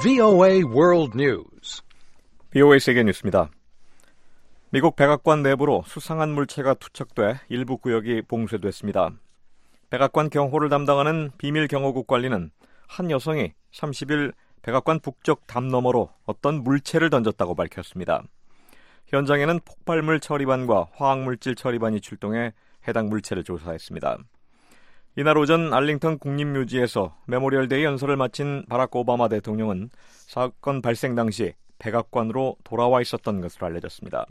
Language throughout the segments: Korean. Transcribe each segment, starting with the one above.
VOA World News. VOA 세계 뉴스입니다. 미국 백악관 내부로 수상한 물체가 투척돼 일부 구역이 봉쇄됐습니다. 백악관 경호를 담당하는 비밀 경호국 관리는 한 여성이 30일 백악관 북쪽 담 너머로 어떤 물체를 던졌다고 밝혔습니다. 현장에는 폭발물 처리반과 화학물질 처리반이 출동해 해당 물체를 조사했습니다. 이날 오전 알링턴 국립묘지에서 메모리얼데이 연설을 마친 바락 오바마 대통령은 사건 발생 당시 백악관으로 돌아와 있었던 것으로 알려졌습니다.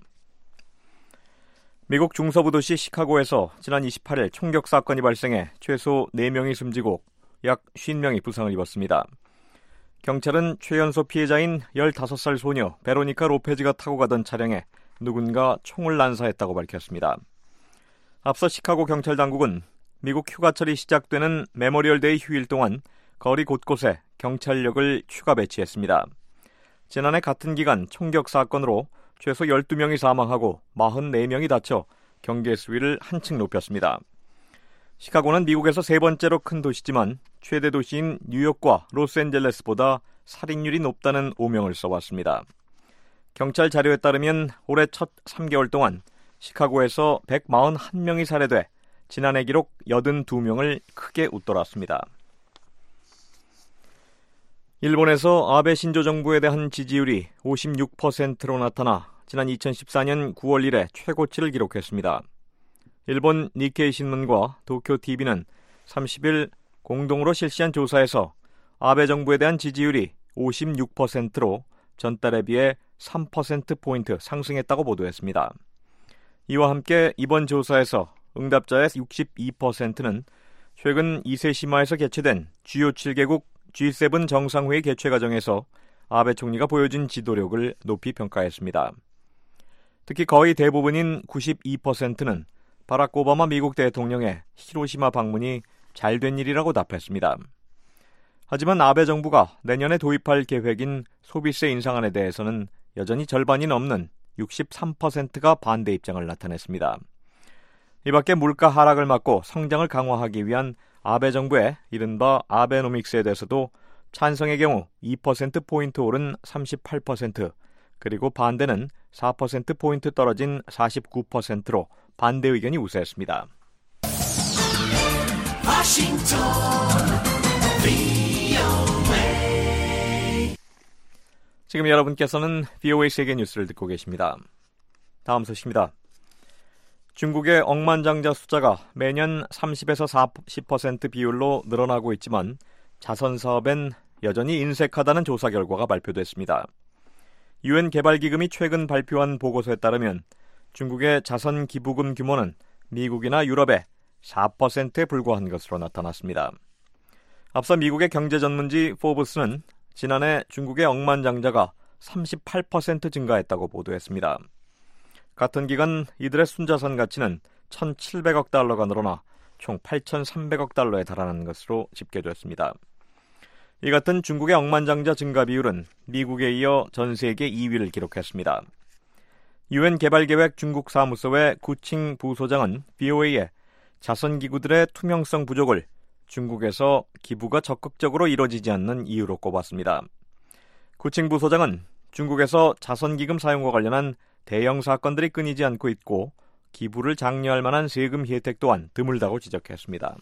미국 중서부 도시 시카고에서 지난 28일 총격 사건이 발생해 최소 4명이 숨지고 약 50명이 부상을 입었습니다. 경찰은 최연소 피해자인 15살 소녀 베로니카 로페즈가 타고 가던 차량에 누군가 총을 난사했다고 밝혔습니다. 앞서 시카고 경찰 당국은 미국 휴가철이 시작되는 메모리얼데이 휴일 동안 거리 곳곳에 경찰력을 추가 배치했습니다. 지난해 같은 기간 총격 사건으로 최소 12명이 사망하고 44명이 다쳐 경계 수위를 한층 높였습니다. 시카고는 미국에서 세 번째로 큰 도시지만 최대 도시인 뉴욕과 로스앤젤레스보다 살인율이 높다는 오명을 써왔습니다. 경찰 자료에 따르면 올해 첫 3개월 동안 시카고에서 141명이 살해돼 지난해 기록 82명을 크게 웃돌았습니다. 일본에서 아베 신조 정부에 대한 지지율이 56%로 나타나 지난 2014년 9월 이래 최고치를 기록했습니다. 일본 니케이 신문과 도쿄TV는 30일 공동으로 실시한 조사에서 아베 정부에 대한 지지율이 56%로 전달에 비해 3%포인트 상승했다고 보도했습니다. 이와 함께 이번 조사에서 응답자의 62%는 최근 이세시마에서 개최된 주요 7개국 G7 정상회의 개최 과정에서 아베 총리가 보여준 지도력을 높이 평가했습니다. 특히 거의 대부분인 92%는 바락 오바마 미국 대통령의 히로시마 방문이 잘된 일이라고 답했습니다. 하지만 아베 정부가 내년에 도입할 계획인 소비세 인상안에 대해서는 여전히 절반이 넘는 63%가 반대 입장을 나타냈습니다. 이 밖에 물가 하락을 막고 성장을 강화하기 위한 아베 정부의 이른바 아베노믹스에 대해서도 찬성의 경우 2%포인트 오른 38%, 그리고 반대는 4%포인트 떨어진 49%로 반대 의견이 우세했습니다. 지금 여러분께서는 VOA 세계 뉴스를 듣고 계십니다. 다음 소식입니다. 중국의 억만장자 숫자가 매년 30에서 40% 비율로 늘어나고 있지만 자선 사업엔 여전히 인색하다는 조사 결과가 발표됐습니다. 유엔 개발기금이 최근 발표한 보고서에 따르면 중국의 자선 기부금 규모는 미국이나 유럽의 4%에 불과한 것으로 나타났습니다. 앞서 미국의 경제전문지 포브스는 지난해 중국의 억만장자가 38% 증가했다고 보도했습니다. 같은 기간 이들의 순자산 가치는 1,700억 달러가 늘어나 총 8,300억 달러에 달하는 것으로 집계됐습니다. 이 같은 중국의 억만장자 증가 비율은 미국에 이어 전 세계 2위를 기록했습니다. 유엔 개발계획 중국 사무소의 구칭 부소장은 VOA에 자선기구들의 투명성 부족을 중국에서 기부가 적극적으로 이뤄지지 않는 이유로 꼽았습니다. 구칭 부소장은 중국에서 자선기금 사용과 관련한 대형 사건들이 끊이지 않고 있고 기부를 장려할 만한 세금 혜택 또한 드물다고 지적했습니다.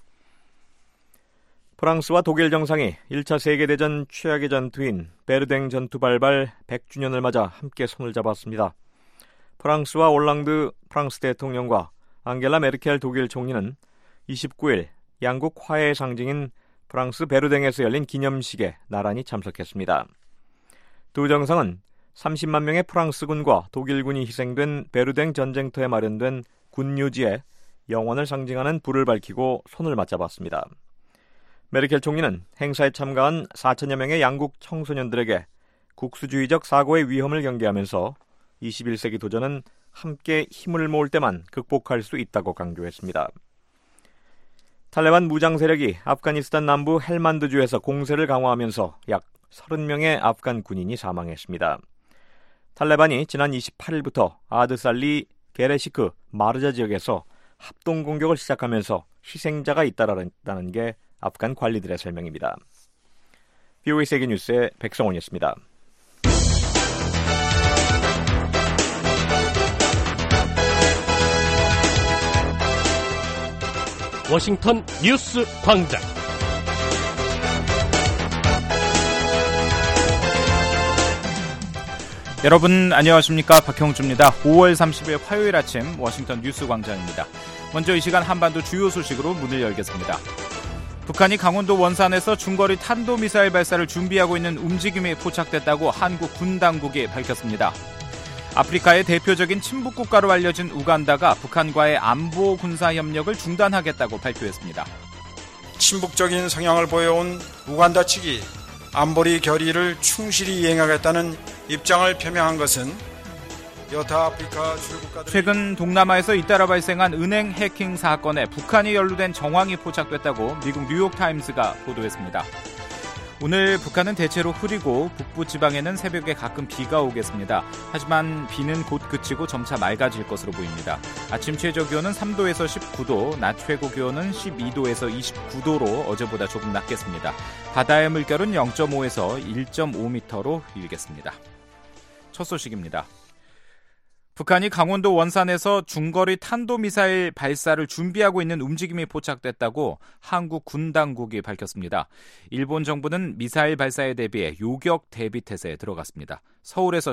프랑스와 독일 정상이 1차 세계대전 최악의 전투인 베르댕 전투 발발 100주년을 맞아 함께 손을 잡았습니다. 프랑스와 올랑드 프랑스 대통령과 앙겔라 메르켈 독일 총리는 29일 양국 화해의 상징인 프랑스 베르댕에서 열린 기념식에 나란히 참석했습니다. 두 정상은 30만 명의 프랑스군과 독일군이 희생된 베르댕 전쟁터에 마련된 군유지에 영원을 상징하는 불을 밝히고 손을 맞잡았습니다. 메르켈 총리는 행사에 참가한 4천여 명의 양국 청소년들에게 국수주의적 사고의 위험을 경계하면서 21세기 도전은 함께 힘을 모을 때만 극복할 수 있다고 강조했습니다. 탈레반 무장 세력이 아프가니스탄 남부 헬만드주에서 공세를 강화하면서 약 30명의 아프간 군인이 사망했습니다. 탈레반이 지난 28일부터 아드살리, 게레시크, 마르자 지역에서 합동 공격을 시작하면서 희생자가 잇따랐다는 게 아프간 관리들의 설명입니다. VOA 세계뉴스의 백성원이었습니다. 워싱턴 뉴스 광장. 여러분 안녕하십니까? 박형주입니다. 5월 30일 화요일 아침 워싱턴 뉴스 광장입니다. 먼저 이 시간 한반도 주요 소식으로 문을 열겠습니다. 북한이 강원도 원산에서 중거리 탄도미사일 발사를 준비하고 있는 움직임이 포착됐다고 한국 군 당국이 밝혔습니다. 아프리카의 대표적인 친북 국가로 알려진 우간다가 북한과의 안보 군사 협력을 중단하겠다고 발표했습니다. 친북적인 성향을 보여온 우간다 측이 안보리 결의를 충실히 이행하겠다는 입장을 표명한 것은 여타 아프리카 주요국가들 최근 동남아에서 잇따라 발생한 은행 해킹 사건에 북한이 연루된 정황이 포착됐다고 미국 뉴욕타임스가 보도했습니다. 오늘 북한은 대체로 흐리고 북부 지방에는 새벽에 가끔 비가 오겠습니다. 하지만 비는 곧 그치고 점차 맑아질 것으로 보입니다. 아침 최저 기온은 3도에서 19도, 낮 최고 기온은 12도에서 29도로 어제보다 조금 낮겠습니다. 바다의 물결은 0.5에서 1.5m로 일겠습니다. 첫 소식입니다. 북한이 강원도 원산에서 중거리 탄도미사일 발사를 준비하고 있는 움직임이 포착됐다고 한국 군 당국이 밝혔습니다. 일본 정부는 미사일 발사에 대비해 요격 대비태세에 들어갔습니다. 서울에서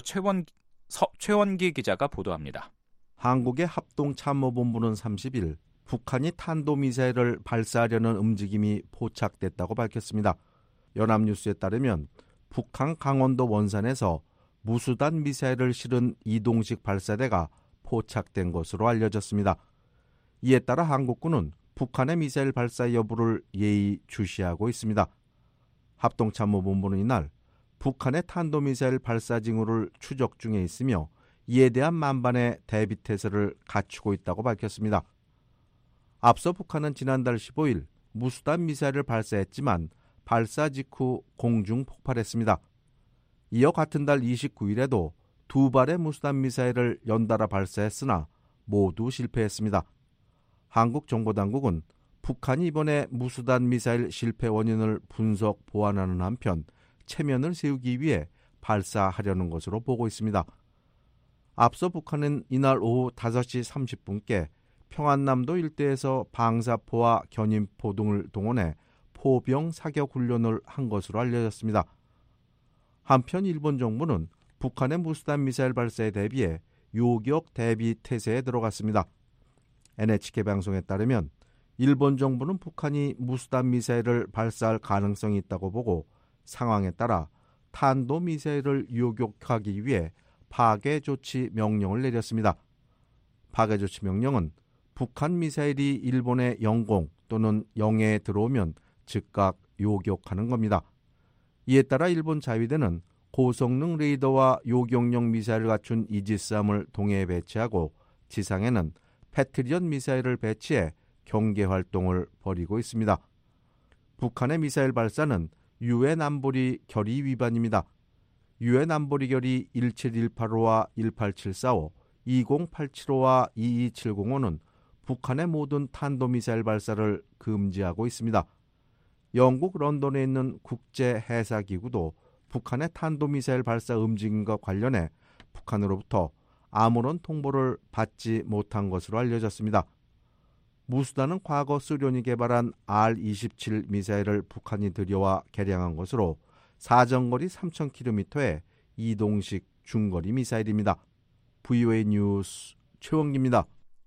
최원기 기자가 보도합니다. 한국의 합동참모본부는 30일 북한이 탄도미사일을 발사하려는 움직임이 포착됐다고 밝혔습니다. 연합뉴스에 따르면 북한 강원도 원산에서 무수단 미사일을 실은 이동식 발사대가 포착된 것으로 알려졌습니다. 이에 따라 한국군은 북한의 미사일 발사 여부를 예의주시하고 있습니다. 합동참모본부는 이날 북한의 탄도미사일 발사 징후를 추적 중에 있으며 이에 대한 만반의 대비태세를 갖추고 있다고 밝혔습니다. 앞서 북한은 지난달 15일 무수단 미사일을 발사했지만 발사 직후 공중 폭발했습니다. 이어 같은 달 29일에도 두 발의 무수단 미사일을 연달아 발사했으나 모두 실패했습니다. 한국 정보당국은 북한이 이번에 무수단 미사일 실패 원인을 분석 보완하는 한편 체면을 세우기 위해 발사하려는 것으로 보고 있습니다. 앞서 북한은 이날 오후 5시 30분께 평안남도 일대에서 방사포와 견인포 등을 동원해 포병 사격 훈련을 한 것으로 알려졌습니다. 한편 일본 정부는 북한의 무수단 미사일 발사에 대비해 요격 대비 태세에 들어갔습니다. NHK 방송에 따르면 일본 정부는 북한이 무수단 미사일을 발사할 가능성이 있다고 보고 상황에 따라 탄도 미사일을 요격하기 위해 파괴 조치 명령을 내렸습니다. 파괴 조치 명령은 북한 미사일이 일본의 영공 또는 영해에 들어오면 즉각 요격하는 겁니다. 이에 따라 일본 자위대는 고성능 레이더와 요격용 미사일을 갖춘 이지스함을 동해에 배치하고 지상에는 패트리엇 미사일을 배치해 경계 활동을 벌이고 있습니다. 북한의 미사일 발사는 유엔 안보리 결의 위반입니다. 유엔 안보리 결의 17185와 18745, 20875와 22705는 북한의 모든 탄도미사일 발사를 금지하고 있습니다. 영국 런던에 있는 국제해사기구도 북한의 탄도미사일 발사 움직임과 관련해 북한으로부터 아무런 통보를 받지 못한 것으로 알려졌습니다. 무수단은 과거 소련이 개발한 R-27 미사일을 북한이 들여와 개량한 것으로 사정거리 3,000km의 이동식 중거리 미사일입니다. VOA 뉴스 최원기입니다.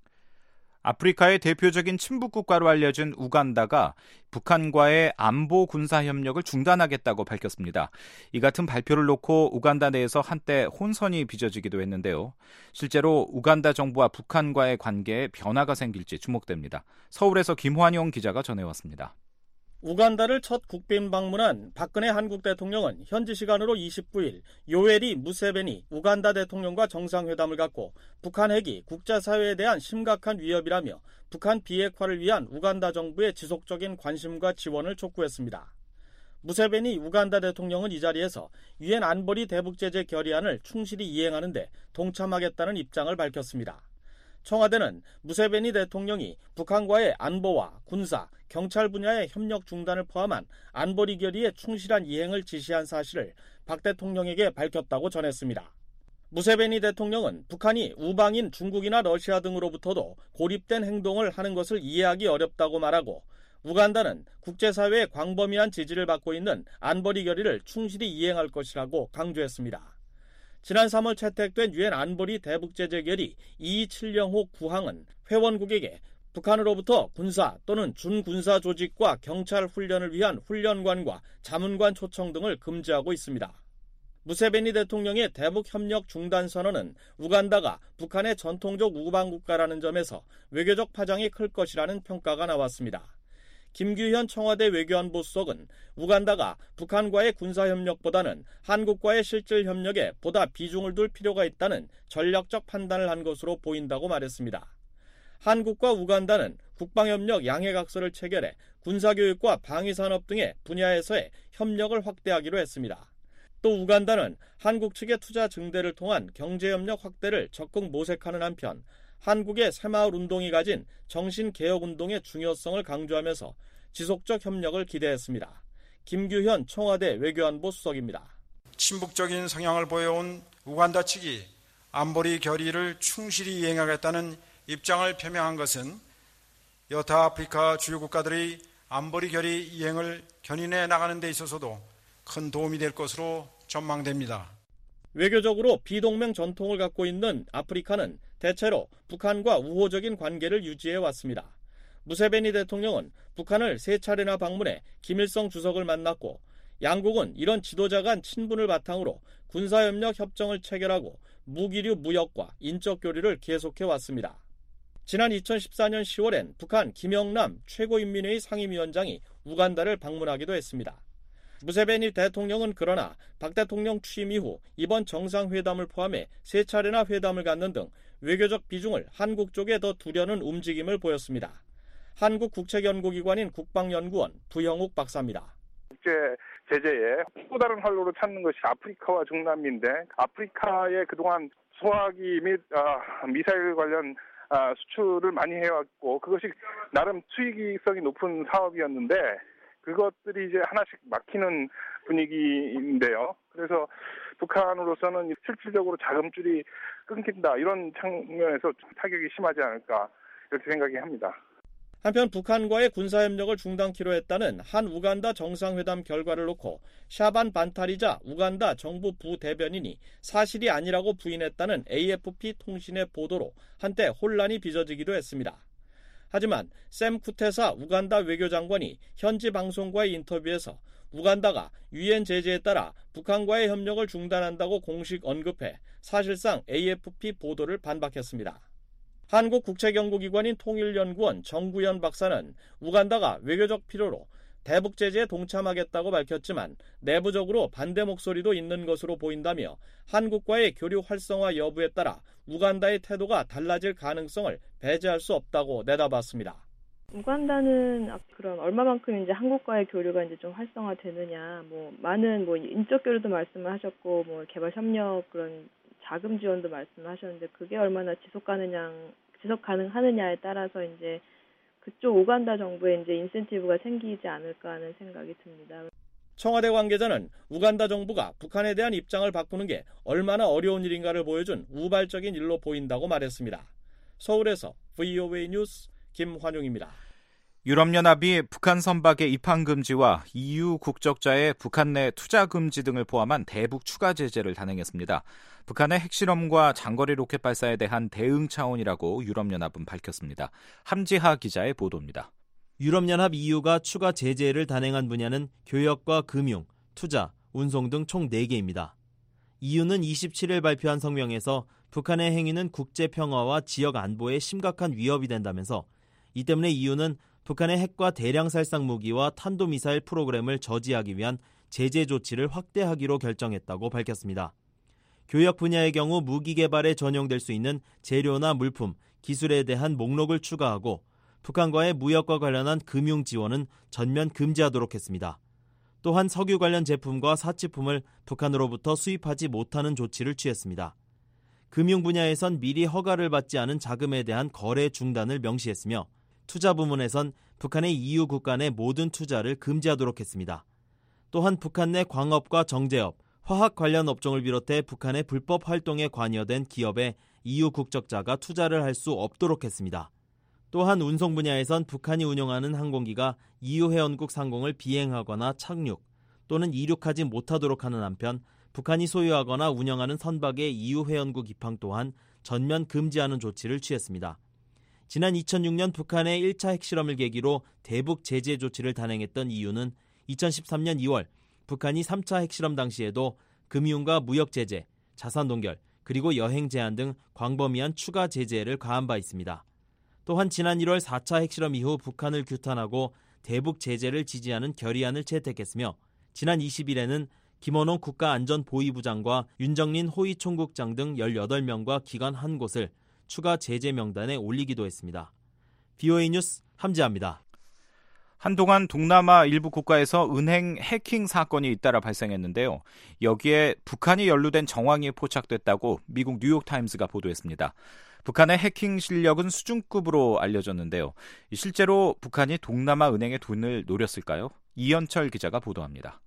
아프리카의 대표적인 친북 국가로 알려진 우간다가 북한과의 안보 군사 협력을 중단하겠다고 밝혔습니다. 이 같은 발표를 놓고 우간다 내에서 한때 혼선이 빚어지기도 했는데요. 실제로 우간다 정부와 북한과의 관계에 변화가 생길지 주목됩니다. 서울에서 김환용 기자가 전해왔습니다. 우간다를 첫 국빈 방문한 박근혜 한국 대통령은 현지 시간으로 29일 요웨리 무세베니 우간다 대통령과 정상회담을 갖고 북한 핵이 국제사회에 대한 심각한 위협이라며 북한 비핵화를 위한 우간다 정부의 지속적인 관심과 지원을 촉구했습니다. 무세베니 우간다 대통령은 이 자리에서 유엔 안보리 대북제재 결의안을 충실히 이행하는 데 동참하겠다는 입장을 밝혔습니다. 청와대는 무세베니 대통령이 북한과의 안보와 군사, 경찰 분야의 협력 중단을 포함한 안보리 결의에 충실한 이행을 지시한 사실을 박 대통령에게 밝혔다고 전했습니다. 무세베니 대통령은 북한이 우방인 중국이나 러시아 등으로부터도 고립된 행동을 하는 것을 이해하기 어렵다고 말하고 우간다는 국제사회의 광범위한 지지를 받고 있는 안보리 결의를 충실히 이행할 것이라고 강조했습니다. 지난 3월 채택된 유엔 안보리 대북제재 결의 2270호 9항은 회원국에게 북한으로부터 군사 또는 준군사 조직과 경찰 훈련을 위한 훈련관과 자문관 초청 등을 금지하고 있습니다. 무세베니 대통령의 대북협력 중단 선언은 우간다가 북한의 전통적 우방국가라는 점에서 외교적 파장이 클 것이라는 평가가 나왔습니다. 김규현 청와대 외교안보 수석은 우간다가 북한과의 군사협력보다는 한국과의 실질 협력에 보다 비중을 둘 필요가 있다는 전략적 판단을 한 것으로 보인다고 말했습니다. 한국과 우간다는 국방협력 양해각서를 체결해 군사교육과 방위산업 등의 분야에서의 협력을 확대하기로 했습니다. 또 우간다는 한국 측의 투자 증대를 통한 경제협력 확대를 적극 모색하는 한편 한국의 새마을 운동이 가진 정신개혁운동의 중요성을 강조하면서 지속적 협력을 기대했습니다. 김규현 청와대 외교안보 수석입니다. 친북적인 성향을 보여온 우간다 측이 안보리 결의를 충실히 이행하겠다는 입장을 표명한 것은 여타 아프리카 주요 국가들의 안보리 결의 이행을 견인해 나가는 데 있어서도 큰 도움이 될 것으로 전망됩니다. 외교적으로 비동맹 전통을 갖고 있는 아프리카는 대체로 북한과 우호적인 관계를 유지해 왔습니다. 무세베니 대통령은 북한을 3차례나 방문해 김일성 주석을 만났고 양국은 이런 지도자 간 친분을 바탕으로 군사협력 협정을 체결하고 무기류 무역과 인적 교류를 계속해 왔습니다. 지난 2014년 10월엔 북한 김영남 최고인민회의 상임위원장이 우간다를 방문하기도 했습니다. 무세베니 대통령은 그러나 박 대통령 취임 이후 이번 정상회담을 포함해 3차례나 회담을 갖는 등 외교적 비중을 한국 쪽에 더 두려는 움직임을 보였습니다. 한국국책연구기관인 국방연구원 부형욱 박사입니다. 국제 제재에 또 다른 활로를 찾는 것이 아프리카와 중남미인데 아프리카의 그동안 소화기 및 미사일 관련 수출을 많이 해왔고 그것이 나름 수익성이 높은 사업이었는데 그것들이 이제 하나씩 막히는 분위기인데요. 그래서 북한으로서는 실질적으로 자금줄이 끊긴다 이런 측면에서 타격이 심하지 않을까 이렇게 생각이 합니다. 한편 북한과의 군사협력을 중단키로 했다는 한 우간다 정상회담 결과를 놓고 샤반 반타리자 우간다 정부 부대변인이 사실이 아니라고 부인했다는 AFP 통신의 보도로 한때 혼란이 빚어지기도 했습니다. 하지만 샘 쿠테사 우간다 외교장관이 현지 방송과의 인터뷰에서 우간다가 유엔 제재에 따라 북한과의 협력을 중단한다고 공식 언급해 사실상 AFP 보도를 반박했습니다. 한국국책연구기관인 통일연구원 정구현 박사는 우간다가 외교적 필요로 대북 제재에 동참하겠다고 밝혔지만 내부적으로 반대 목소리도 있는 것으로 보인다며 한국과의 교류 활성화 여부에 따라 우간다의 태도가 달라질 가능성을 배제할 수 없다고 내다봤습니다. 우간다는 그럼 얼마만큼 이제 한국과의 교류가 이제 좀 활성화되느냐, 많은 인적 교류도 말씀을 하셨고, 개발 협력 그런 자금 지원도 말씀하셨는데 그게 얼마나 지속 가능하느냐에 따라서 이제 그쪽 우간다 정부에 이제 인센티브가 생기지 않을까 하는 생각이 듭니다. 청와대 관계자는 우간다 정부가 북한에 대한 입장을 바꾸는 게 얼마나 어려운 일인가를 보여준 우발적인 일로 보인다고 말했습니다. 서울에서 VOA 뉴스 김환용입니다. 유럽연합이 북한 선박의 입항 금지와 EU 국적자의 북한 내 투자 금지 등을 포함한 대북 추가 제재를 단행했습니다. 북한의 핵실험과 장거리 로켓 발사에 대한 대응 차원이라고 유럽연합은 밝혔습니다. 함지하 기자의 보도입니다. 유럽연합 EU가 추가 제재를 단행한 분야는 교역과 금융, 투자, 운송 등 총 4개입니다. EU는 27일 발표한 성명에서 북한의 행위는 국제 평화와 지역 안보에 심각한 위협이 된다면서 이 때문에 EU는 북한의 핵과 대량 살상 무기와 탄도미사일 프로그램을 저지하기 위한 제재 조치를 확대하기로 결정했다고 밝혔습니다. 교역 분야의 경우 무기 개발에 전용될 수 있는 재료나 물품, 기술에 대한 목록을 추가하고 북한과의 무역과 관련한 금융 지원은 전면 금지하도록 했습니다. 또한 석유 관련 제품과 사치품을 북한으로부터 수입하지 못하는 조치를 취했습니다. 금융 분야에선 미리 허가를 받지 않은 자금에 대한 거래 중단을 명시했으며 투자 부문에선 북한의 EU 국가 내 모든 투자를 금지하도록 했습니다. 또한 북한 내 광업과 정제업, 화학 관련 업종을 비롯해 북한의 불법 활동에 관여된 기업에 EU 국적자가 투자를 할 수 없도록 했습니다. 또한 운송 분야에선 북한이 운영하는 항공기가 EU 회원국 상공을 비행하거나 착륙 또는 이륙하지 못하도록 하는 한편 북한이 소유하거나 운영하는 선박의 EU 회원국 입항 또한 전면 금지하는 조치를 취했습니다. 지난 2006년 북한의 1차 핵실험을 계기로 대북 제재 조치를 단행했던 EU는 2013년 2월 북한이 3차 핵실험 당시에도 금융과 무역 제재, 자산 동결, 그리고 여행 제한 등 광범위한 추가 제재를 가한 바 있습니다. 또한 지난 1월 4차 핵실험 이후 북한을 규탄하고 대북 제재를 지지하는 결의안을 채택했으며 지난 20일에는 김원홍 국가안전보위부장과 윤정린 호위총국장 등 18명과 기관 한 곳을 추가 제재 명단에 올리기도 했습니다. BOA 뉴스 함지아입니다. 한동안 동남아 일부 국가에서 은행 해킹 사건이 잇따라 발생했는데요. 여기에 북한이 연루된 정황이 포착됐다고 미국 뉴욕타임스가 보도했습니다. 북한의 해킹 실력은 수준급으로 알려졌는데요. 실제로 북한이 동남아 은행의 돈을 노렸을까요? 이현철 기자가 보도합니다.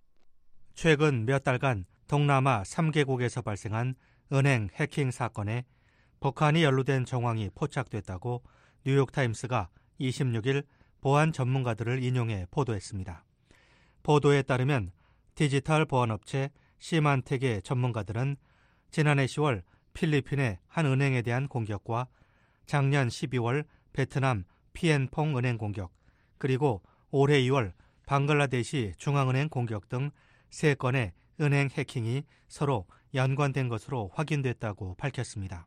최근 몇 달간 동남아 3개국에서 발생한 은행 해킹 사건에 북한이 연루된 정황이 포착됐다고 뉴욕타임스가 26일 보안 전문가들을 인용해 보도했습니다. 보도에 따르면 디지털 보안업체 시만텍의 전문가들은 지난해 10월 필리핀의 한 은행에 대한 공격과 작년 12월 베트남 피엔퐁 은행 공격, 그리고 올해 2월 방글라데시 중앙은행 공격 등 3건의 은행 해킹이 서로 연관된 것으로 확인됐다고 밝혔습니다.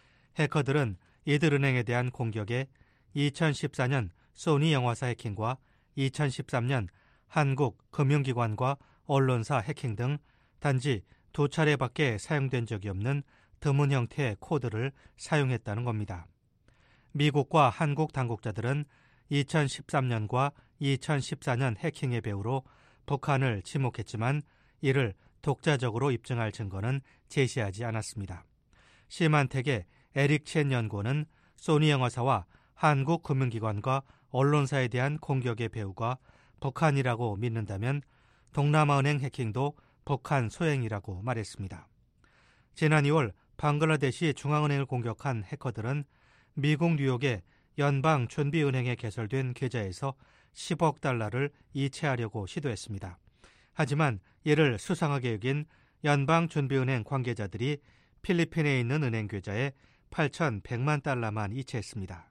해커들은 이들 은행에 대한 공격에 2014년 소니 영화사 해킹과 2013년 한국 금융기관과 언론사 해킹 등 단지 2차례밖에 사용된 적이 없는 드문 형태의 코드를 사용했다는 겁니다. 미국과 한국 당국자들은 2013년과 2014년 해킹의 배후로 북한을 지목했지만 이를 독자적으로 입증할 증거는 제시하지 않았습니다. 시만텍의 에릭 첸 연구원은 소니 영화사와 한국 금융기관과 언론사에 대한 공격의 배후가 북한이라고 믿는다면 동남아은행 해킹도 북한 소행이라고 말했습니다. 지난 2월 방글라데시 중앙은행을 공격한 해커들은 미국 뉴욕의 연방준비은행에 개설된 계좌에서 10억 달러를 이체하려고 시도했습니다. 하지만 이를 수상하게 여긴 연방준비은행 관계자들이 필리핀에 있는 은행 계좌에 8,100만 달러만 이체했습니다.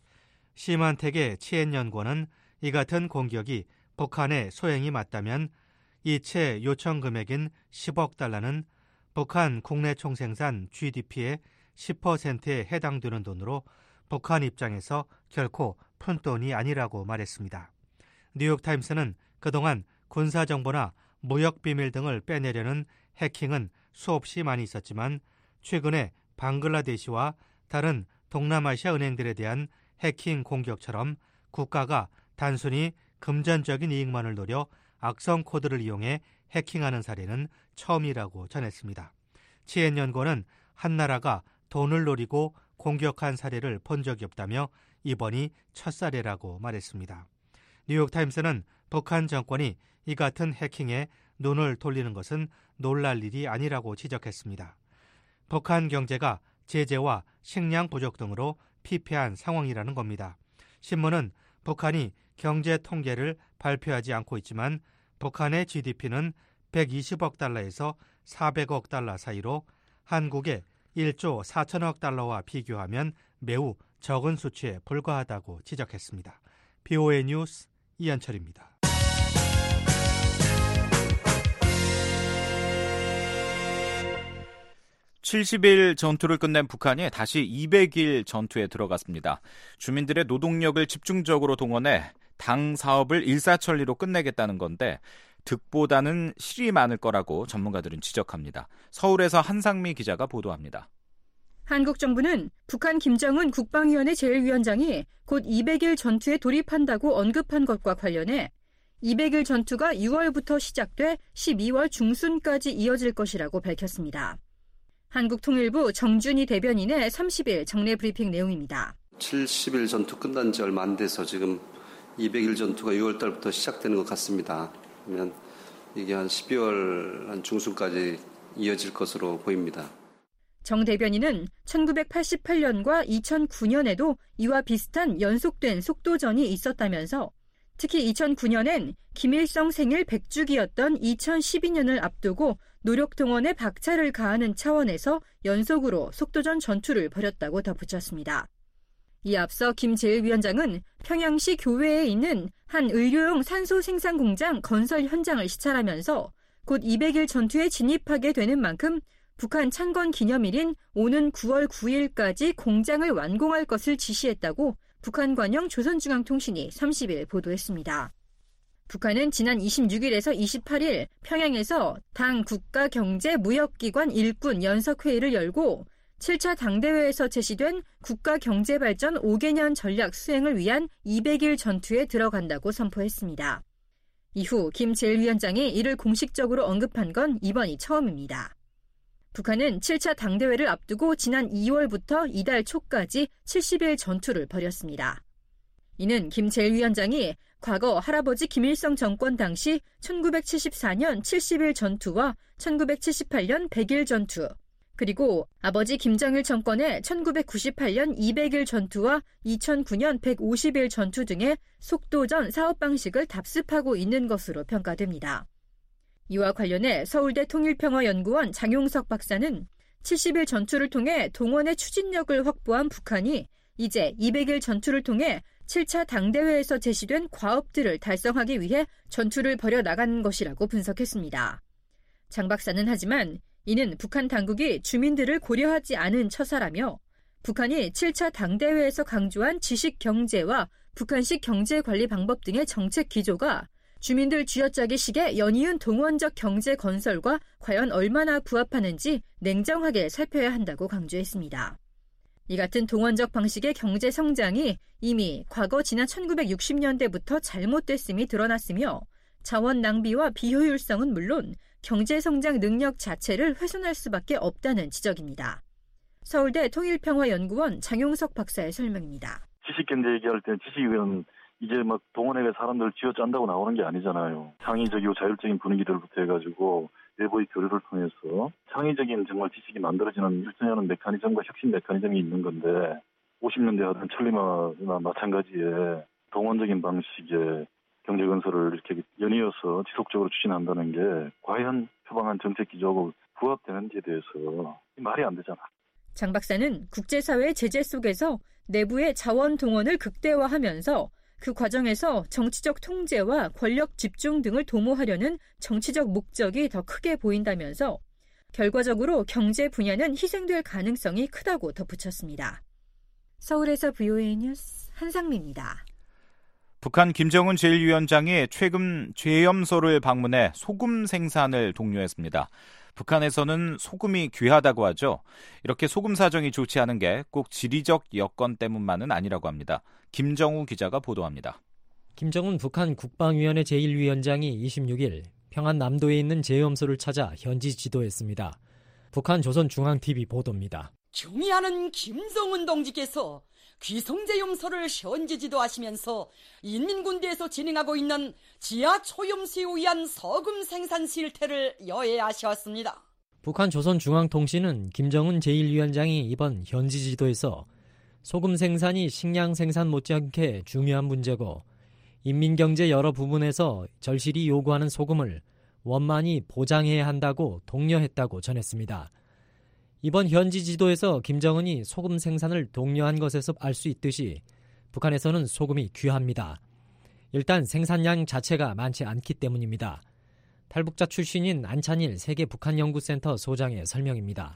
시만텍의 치엔 연구원은 이 같은 공격이 북한의 소행이 맞다면 이체 요청 금액인 10억 달러는 북한 국내 총생산 GDP의 10%에 해당되는 돈으로 북한 입장에서 결코 푼돈이 아니라고 말했습니다. 뉴욕타임스는 그동안 군사정보나 무역비밀 등을 빼내려는 해킹은 수없이 많이 있었지만 최근에 방글라데시와 다른 동남아시아 은행들에 대한 해킹 공격처럼 국가가 단순히 금전적인 이익만을 노려 악성 코드를 이용해 해킹하는 사례는 처음이라고 전했습니다. 치엔 연구원은 한 나라가 돈을 노리고 공격한 사례를 본 적이 없다며 이번이 첫 사례라고 말했습니다. 뉴욕타임스는 북한 정권이 이 같은 해킹에 눈을 돌리는 것은 놀랄 일이 아니라고 지적했습니다. 북한 경제가 제재와 식량 부족 등으로 피폐한 상황이라는 겁니다. 신문은 북한이 경제 통계를 발표하지 않고 있지만 북한의 GDP는 120억 달러에서 400억 달러 사이로 한국의 1조 4천억 달러와 비교하면 매우 적은 수치에 불과하다고 지적했습니다. BOA 뉴스 이현철입니다. (70일) 전투를 끝낸 북한이 다시 200일 전투에 들어갔습니다. 주민들의 노동력을 집중적으로 동원해 당 사업을 일사천리로 끝내겠다는 건데 득보다는 실이 많을 거라고 전문가들은 지적합니다. 서울에서 한상미 기자가 보도합니다. 한국 정부는 북한 김정은 국방위원회 제1위원장이 곧 200일 전투에 돌입한다고 언급한 것과 관련해 200일 전투가 6월부터 시작돼 12월 중순까지 이어질 것이라고 밝혔습니다. 한국통일부 정준희 대변인의 30일 정례 브리핑 내용입니다. 70일 전투 끝난 지 얼마 안 돼서 지금 200일 전투가 6월 달부터 시작되는 것 같습니다. 그러면 이게 한 12월 한 중순까지 이어질 것으로 보입니다. 정 대변인은 1988년과 2009년에도 이와 비슷한 연속된 속도전이 있었다면서 특히 2009년엔 김일성 생일 100주기였던 2012년을 앞두고 노력동원에 박차를 가하는 차원에서 연속으로 속도전 전투를 벌였다고 덧붙였습니다. 이 앞서 김 제1위원장은 평양시 교외에 있는 한 의료용 산소 생산 공장 건설 현장을 시찰하면서 곧 200일 전투에 진입하게 되는 만큼 북한 창건 기념일인 오는 9월 9일까지 공장을 완공할 것을 지시했다고 북한 관영 조선중앙통신이 30일 보도했습니다. 북한은 지난 26일에서 28일 평양에서 당 국가경제무역기관 일꾼 연석회의를 열고 7차 당대회에서 제시된 국가경제발전 5개년 전략 수행을 위한 200일 전투에 들어간다고 선포했습니다. 이후 김 제1위원장이 이를 공식적으로 언급한 건 이번이 처음입니다. 북한은 7차 당대회를 앞두고 지난 2월부터 이달 초까지 70일 전투를 벌였습니다. 이는 김 제1위원장이 과거 할아버지 김일성 정권 당시 1974년 70일 전투와 1978년 100일 전투, 그리고 아버지 김정일 정권의 1998년 200일 전투와 2009년 150일 전투 등의 속도전 사업 방식을 답습하고 있는 것으로 평가됩니다. 이와 관련해 서울대 통일평화연구원 장용석 박사는 70일 전투를 통해 동원의 추진력을 확보한 북한이 이제 200일 전투를 통해 7차 당대회에서 제시된 과업들을 달성하기 위해 전투를 벌여 나간 것이라고 분석했습니다. 장 박사는 하지만 이는 북한 당국이 주민들을 고려하지 않은 처사라며 북한이 7차 당대회에서 강조한 지식경제와 북한식 경제관리 방법 등의 정책 기조가 주민들 쥐어짜기식의 연이은 동원적 경제 건설과 과연 얼마나 부합하는지 냉정하게 살펴야 한다고 강조했습니다. 이 같은 동원적 방식의 경제 성장이 이미 과거 지난 1960년대부터 잘못됐음이 드러났으며 자원 낭비와 비효율성은 물론 경제 성장 능력 자체를 훼손할 수밖에 없다는 지적입니다. 서울대 통일평화연구원 장용석 박사의 설명입니다. 지식경제 얘기할 때 지식은 이제 막 동원해서 사람들을 쥐어짠다고 나오는 게 아니잖아요. 창의적이고 자율적인 분위기들부터 해가지고 외부의 교류를 통해서 창의적인 정말 지식이 만들어지는 일정하는 메커니즘과 혁신 메커니즘이 있는 건데 50년대 하던 천리마나 마찬가지에 동원적인 방식의 경제 건설을 이렇게 연이어서 지속적으로 추진한다는 게 과연 표방한 정책 기조하고 부합되는지에 대해서 말이 안 되잖아. 장 박사는 국제사회의 제재 속에서 내부의 자원 동원을 극대화하면서 그 과정에서 정치적 통제와 권력 집중 등을 도모하려는 정치적 목적이 더 크게 보인다면서 결과적으로 경제 분야는 희생될 가능성이 크다고 덧붙였습니다. 서울에서 VOA 뉴스 한상미입니다. 북한 김정은 제1위원장이 최근 죄염소를 방문해 소금 생산을 독려했습니다. 북한에서는 소금이 귀하다고 하죠. 이렇게 소금 사정이 좋지 않은 게 꼭 지리적 여건 때문만은 아니라고 합니다. 김정우 기자가 보도합니다. 김정은 북한 국방위원회 제1위원장이 26일 평안 남도에 있는 제염소를 찾아 현지 지도했습니다. 북한 조선중앙TV 보도입니다. 경의하는 김정은 동지께서 귀성제염소를 현지 지도하시면서 인민군대에서 진행하고 있는 지하 초염수에 의한 소금 생산 실태를 여해하셨습니다. 북한 조선중앙통신은 김정은 제1위원장이 이번 현지 지도에서 소금 생산이 식량 생산 못지않게 중요한 문제고 인민경제 여러 부분에서 절실히 요구하는 소금을 원만히 보장해야 한다고 독려했다고 전했습니다. 이번 현지 지도에서 김정은이 소금 생산을 독려한 것에서 알 수 있듯이 북한에서는 소금이 귀합니다. 일단 생산량 자체가 많지 않기 때문입니다. 탈북자 출신인 안찬일 세계북한연구센터 소장의 설명입니다.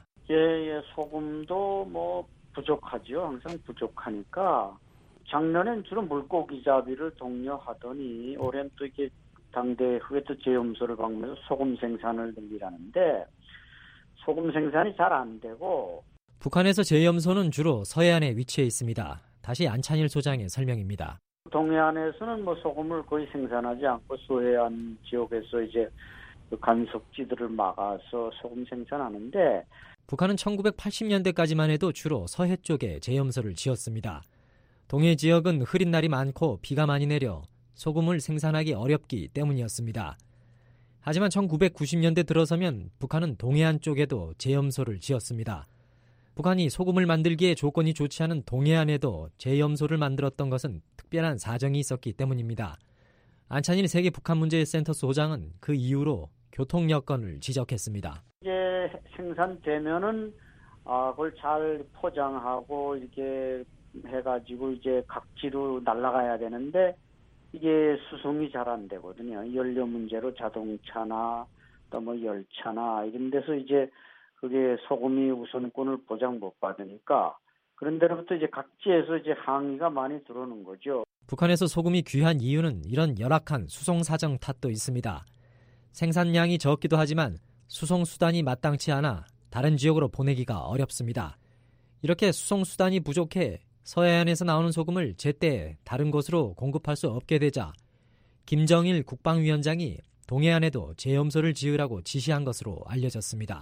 소금도 부족하죠. 항상 부족하니까 작년엔 주로 물고기 잡이를 독려하더니 올해는 또 이렇게 당대 후에 또 제염소를 방문해서 소금 생산을 늘리라는데 소금 생산이 잘 안 되고 북한에서 제염소는 주로 서해안에 위치해 있습니다. 다시 안찬일 소장의 설명입니다. 동해안에서는 소금을 거의 생산하지 않고 서해안 지역에서 이제 그 간속지들을 막아서 소금 생산하는데 북한은 1980년대까지만 해도 주로 서해 쪽에 제염소를 지었습니다. 동해 지역은 흐린 날이 많고 비가 많이 내려 소금을 생산하기 어렵기 때문이었습니다. 하지만 1990년대 들어서면 북한은 동해안 쪽에도 제염소를 지었습니다. 북한이 소금을 만들기에 조건이 좋지 않은 동해안에도 제염소를 만들었던 것은 특별한 사정이 있었기 때문입니다. 안찬일 세계 북한문제센터 소장은 그 이유로 교통 여건을 지적했습니다. 이제 생산되면은 그걸 잘 포장하고 이렇게 해가지고 이제 각지로 날아가야 되는데 이게 수송이 잘 안 되거든요. 연료 문제로 자동차나 또 뭐 열차나 이런 데서 이제 그게 소금이 우선권을 보장 못 받으니까 그런 데로부터 이제 각지에서 이제 항의가 많이 들어오는 거죠. 북한에서 소금이 귀한 이유는 이런 열악한 수송 사정 탓도 있습니다. 생산량이 적기도 하지만 수송 수단이 마땅치 않아 다른 지역으로 보내기가 어렵습니다. 이렇게 수송 수단이 부족해 서해안에서 나오는 소금을 제때 다른 곳으로 공급할 수 없게 되자 김정일 국방위원장이 동해안에도 제염소를 지으라고 지시한 것으로 알려졌습니다.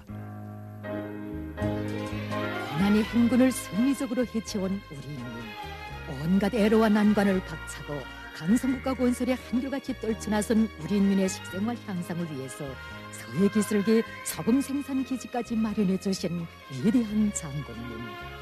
고난의 행군을 승리적으로 해치운 우리 인민, 온갖 애로와 난관을 박차고 강성국가 건설에 한결같이 떨쳐나선 우리 인민의 식생활 향상을 위해서 서해 기술기 소금 생산 기지까지 마련해 주신 위대한 장군님.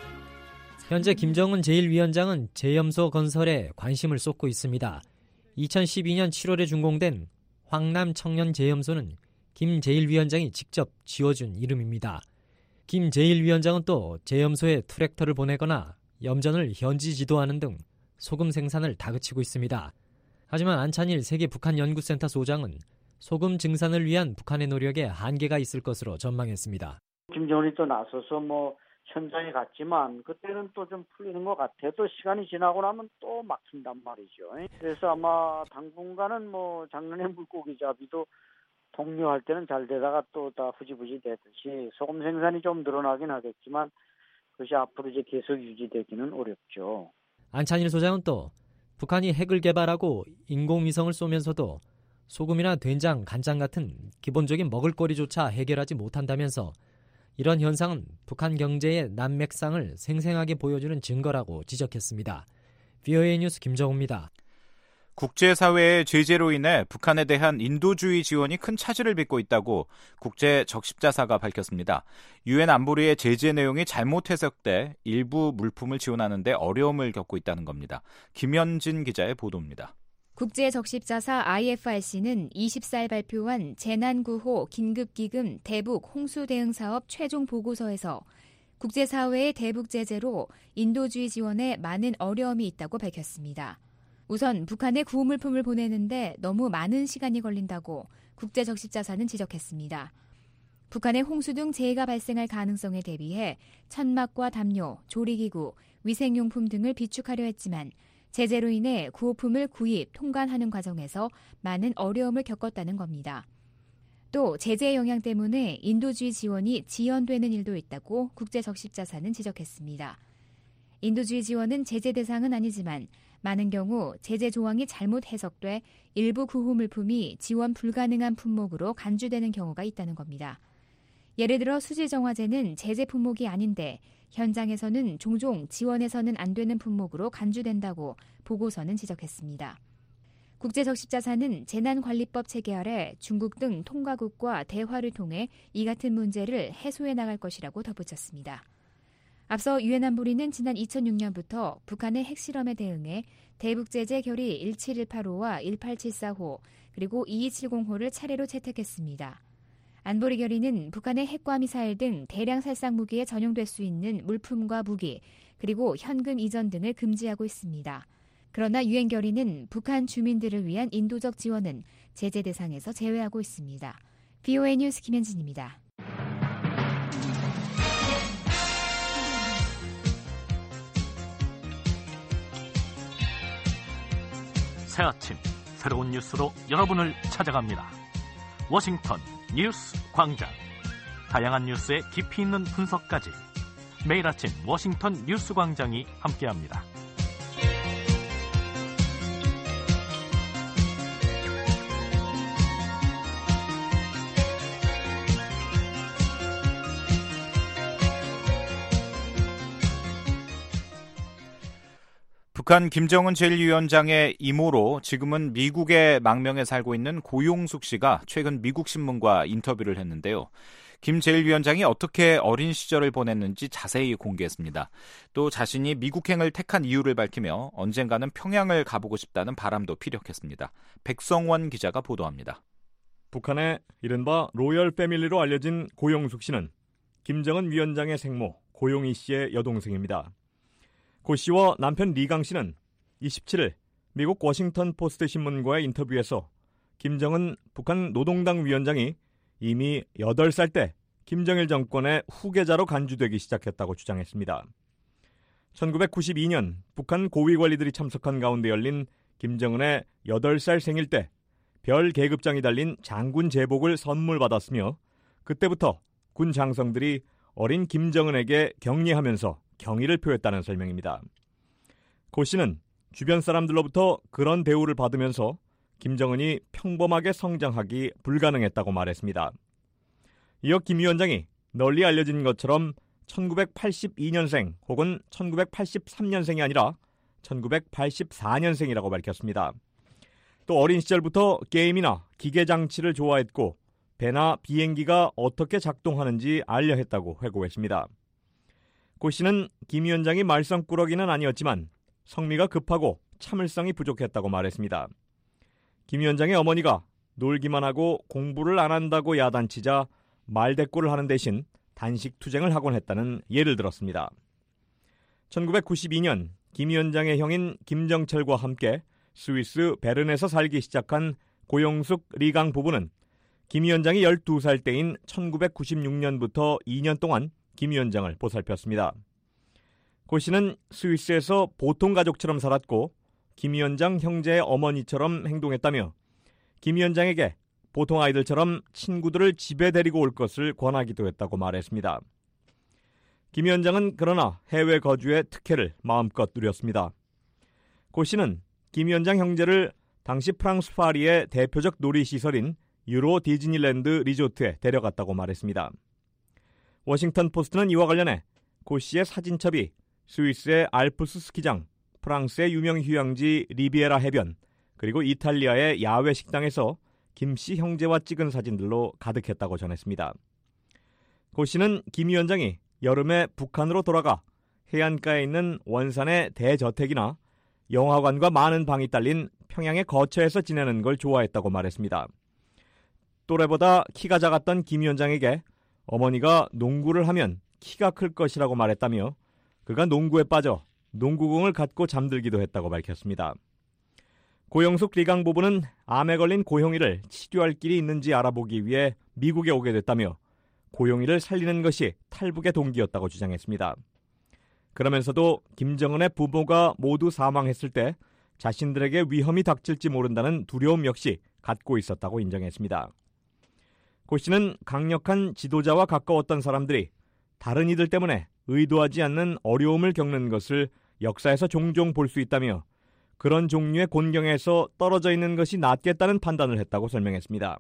현재 김정은 제1위원장은 제염소 건설에 관심을 쏟고 있습니다. 2012년 7월에 준공된 황남 청년 제염소는 김 제1위원장이 직접 지어준 이름입니다. 김 제1위원장은 또 제염소에 트랙터를 보내거나 염전을 현지 지도하는 등 소금 생산을 다그치고 있습니다. 하지만 안찬일 세계 북한연구센터 소장은 소금 증산을 위한 북한의 노력에 한계가 있을 것으로 전망했습니다. 김정은이 또 나서서 뭐 현장에 갔지만 그때는 또 좀 풀리는 것 같아. 또 시간이 지나고 나면 또 막힌단 말이죠. 그래서 아마 당분간은 뭐 작년에 물고기 잡이도 독려할 때는 잘 되다가 또 다 후지부지 되듯이 소금 생산이 좀 늘어나긴 하겠지만 그것이 앞으로 이제 계속 유지되기는 어렵죠. 안찬일 소장은 또 북한이 핵을 개발하고 인공위성을 쏘면서도 소금이나 된장, 간장 같은 기본적인 먹을거리조차 해결하지 못한다면서 이런 현상은 북한 경제의 난맥상을 생생하게 보여주는 증거라고 지적했습니다. VOA 뉴스 김정우입니다. 국제사회의 제재로 인해 북한에 대한 인도주의 지원이 큰 차질을 빚고 있다고 국제적십자사가 밝혔습니다. 유엔 안보리의 제재 내용이 잘못 해석돼 일부 물품을 지원하는 데 어려움을 겪고 있다는 겁니다. 김현진 기자의 보도입니다. 국제적십자사 IFRC는 24일 발표한 재난구호 긴급기금 대북 홍수대응사업 최종 보고서에서 국제사회의 대북 제재로 인도주의 지원에 많은 어려움이 있다고 밝혔습니다. 우선 북한에 구호물품을 보내는데 너무 많은 시간이 걸린다고 국제적십자사는 지적했습니다. 북한의 홍수 등 재해가 발생할 가능성에 대비해 천막과 담요, 조리기구, 위생용품 등을 비축하려 했지만 제재로 인해 구호품을 구입, 통관하는 과정에서 많은 어려움을 겪었다는 겁니다. 또 제재의 영향 때문에 인도주의 지원이 지연되는 일도 있다고 국제적십자사는 지적했습니다. 인도주의 지원은 제재 대상은 아니지만 많은 경우 제재 조항이 잘못 해석돼 일부 구호물품이 지원 불가능한 품목으로 간주되는 경우가 있다는 겁니다. 예를 들어 수지정화제는 제재 품목이 아닌데 현장에서는 종종 지원해서는 안 되는 품목으로 간주된다고 보고서는 지적했습니다. 국제적십자사는 재난관리법 체계 아래 중국 등 통가국과 대화를 통해 이 같은 문제를 해소해 나갈 것이라고 덧붙였습니다. 앞서 유엔 안보리는 지난 2006년부터 북한의 핵실험에 대응해 대북제재 결의 17185와 18745 그리고 2270호를 차례로 채택했습니다. 안보리 결의는 북한의 핵과 미사일 등 대량 살상 무기에 전용될 수 있는 물품과 무기, 그리고 현금 이전 등을 금지하고 있습니다. 그러나 유엔 결의는 북한 주민들을 위한 인도적 지원은 제재 대상에서 제외하고 있습니다. VOA 뉴스 김현진입니다. 새 아침 새로운 뉴스로 여러분을 찾아갑니다. 워싱턴 뉴스 광장. 다양한 뉴스의 깊이 있는 분석까지 매일 아침 워싱턴 뉴스 광장이 함께합니다. 북한 김정은 제1위원장의 이모로 지금은 미국의 망명에 살고 있는 고용숙 씨가 최근 미국 신문과 인터뷰를 했는데요. 김 제1위원장이 어떻게 어린 시절을 보냈는지 자세히 공개했습니다. 또 자신이 미국행을 택한 이유를 밝히며 언젠가는 평양을 가보고 싶다는 바람도 피력했습니다. 백성원 기자가 보도합니다. 북한의 이른바 로열 패밀리로 알려진 고용숙 씨는 김정은 위원장의 생모 고용희 씨의 여동생입니다. 고 씨와 남편 리강 씨는 27일 미국 워싱턴 포스트 신문과의 인터뷰에서 김정은 북한 노동당 위원장이 이미 8살 때 김정일 정권의 후계자로 간주되기 시작했다고 주장했습니다. 1992년 북한 고위 관리들이 참석한 가운데 열린 김정은의 8살 생일 때 별 계급장이 달린 장군 제복을 선물 받았으며 그때부터 군 장성들이 어린 김정은에게 격리하면서 경의를 표했다는 설명입니다. 고 씨는 주변 사람들로부터 그런 대우를 받으면서 김정은이 평범하게 성장하기 불가능했다고 말했습니다. 이어 김 위원장이 널리 알려진 것처럼 1982년생 혹은 1983년생이 아니라 1984년생이라고 밝혔습니다. 또 어린 시절부터 게임이나 기계장치를 좋아했고 배나 비행기가 어떻게 작동하는지 알려 했다고 회고했습니다. 고 씨는 김 위원장이 말썽꾸러기는 아니었지만 성미가 급하고 참을성이 부족했다고 말했습니다. 김 위원장의 어머니가 놀기만 하고 공부를 안 한다고 야단치자 말대꾸를 하는 대신 단식 투쟁을 하곤 했다는 예를 들었습니다. 1992년 김 위원장의 형인 김정철과 함께 스위스 베른에서 살기 시작한 고용숙 리강 부부는 김 위원장이 12살 때인 1996년부터 2년 동안 김 위원장을 보살폈습니다. 고 씨는 스위스에서 보통 가족처럼 살았고 김 위원장 형제의 어머니처럼 행동했다며 김 위원장에게 보통 아이들처럼 친구들을 집에 데리고 올 것을 권하기도 했다고 말했습니다. 김 위원장은 그러나 해외 거주의 특혜를 마음껏 누렸습니다. 고 씨는 김 위원장 형제를 당시 프랑스 파리의 대표적 놀이시설인 유로 디즈니랜드 리조트에 데려갔다고 말했습니다. 워싱턴 포스트는 이와 관련해 고 씨의 사진첩이 스위스의 알프스 스키장, 프랑스의 유명 휴양지 리비에라 해변, 그리고 이탈리아의 야외 식당에서 김 씨 형제와 찍은 사진들로 가득했다고 전했습니다. 고 씨는 김 위원장이 여름에 북한으로 돌아가 해안가에 있는 원산의 대저택이나 영화관과 많은 방이 딸린 평양의 거처에서 지내는 걸 좋아했다고 말했습니다. 또래보다 키가 작았던 김 위원장에게 어머니가 농구를 하면 키가 클 것이라고 말했다며 그가 농구에 빠져 농구공을 갖고 잠들기도 했다고 밝혔습니다. 고용숙 리강 부부는 암에 걸린 고용희를 치료할 길이 있는지 알아보기 위해 미국에 오게 됐다며 고용희를 살리는 것이 탈북의 동기였다고 주장했습니다. 그러면서도 김정은의 부모가 모두 사망했을 때 자신들에게 위험이 닥칠지 모른다는 두려움 역시 갖고 있었다고 인정했습니다. 고 씨는 강력한 지도자와 가까웠던 사람들이 다른 이들 때문에 의도하지 않는 어려움을 겪는 것을 역사에서 종종 볼 수 있다며 그런 종류의 곤경에서 떨어져 있는 것이 낫겠다는 판단을 했다고 설명했습니다.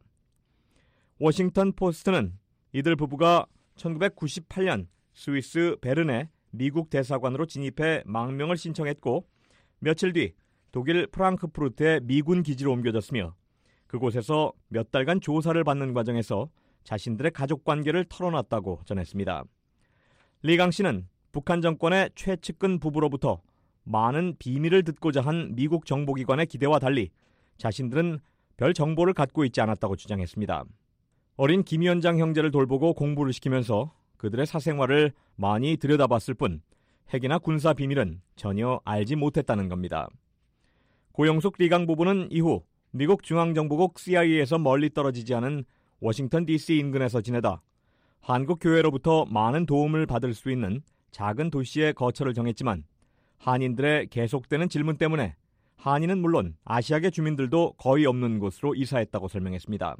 워싱턴 포스트는 이들 부부가 1998년 스위스 베른에 미국 대사관으로 진입해 망명을 신청했고 며칠 뒤 독일 프랑크푸르트의 미군 기지로 옮겨졌으며 그곳에서 몇 달간 조사를 받는 과정에서 자신들의 가족관계를 털어놨다고 전했습니다. 리강 씨는 북한 정권의 최측근 부부로부터 많은 비밀을 듣고자 한 미국 정보기관의 기대와 달리 자신들은 별 정보를 갖고 있지 않았다고 주장했습니다. 어린 김 위원장 형제를 돌보고 공부를 시키면서 그들의 사생활을 많이 들여다봤을 뿐 핵이나 군사 비밀은 전혀 알지 못했다는 겁니다. 고용숙 리강 부부는 이후 미국 중앙정보국 CIA에서 멀리 떨어지지 않은 워싱턴 DC 인근에서 지내다 한국 교회로부터 많은 도움을 받을 수 있는 작은 도시에 거처를 정했지만 한인들의 계속되는 질문 때문에 한인은 물론 아시아계 주민들도 거의 없는 곳으로 이사했다고 설명했습니다.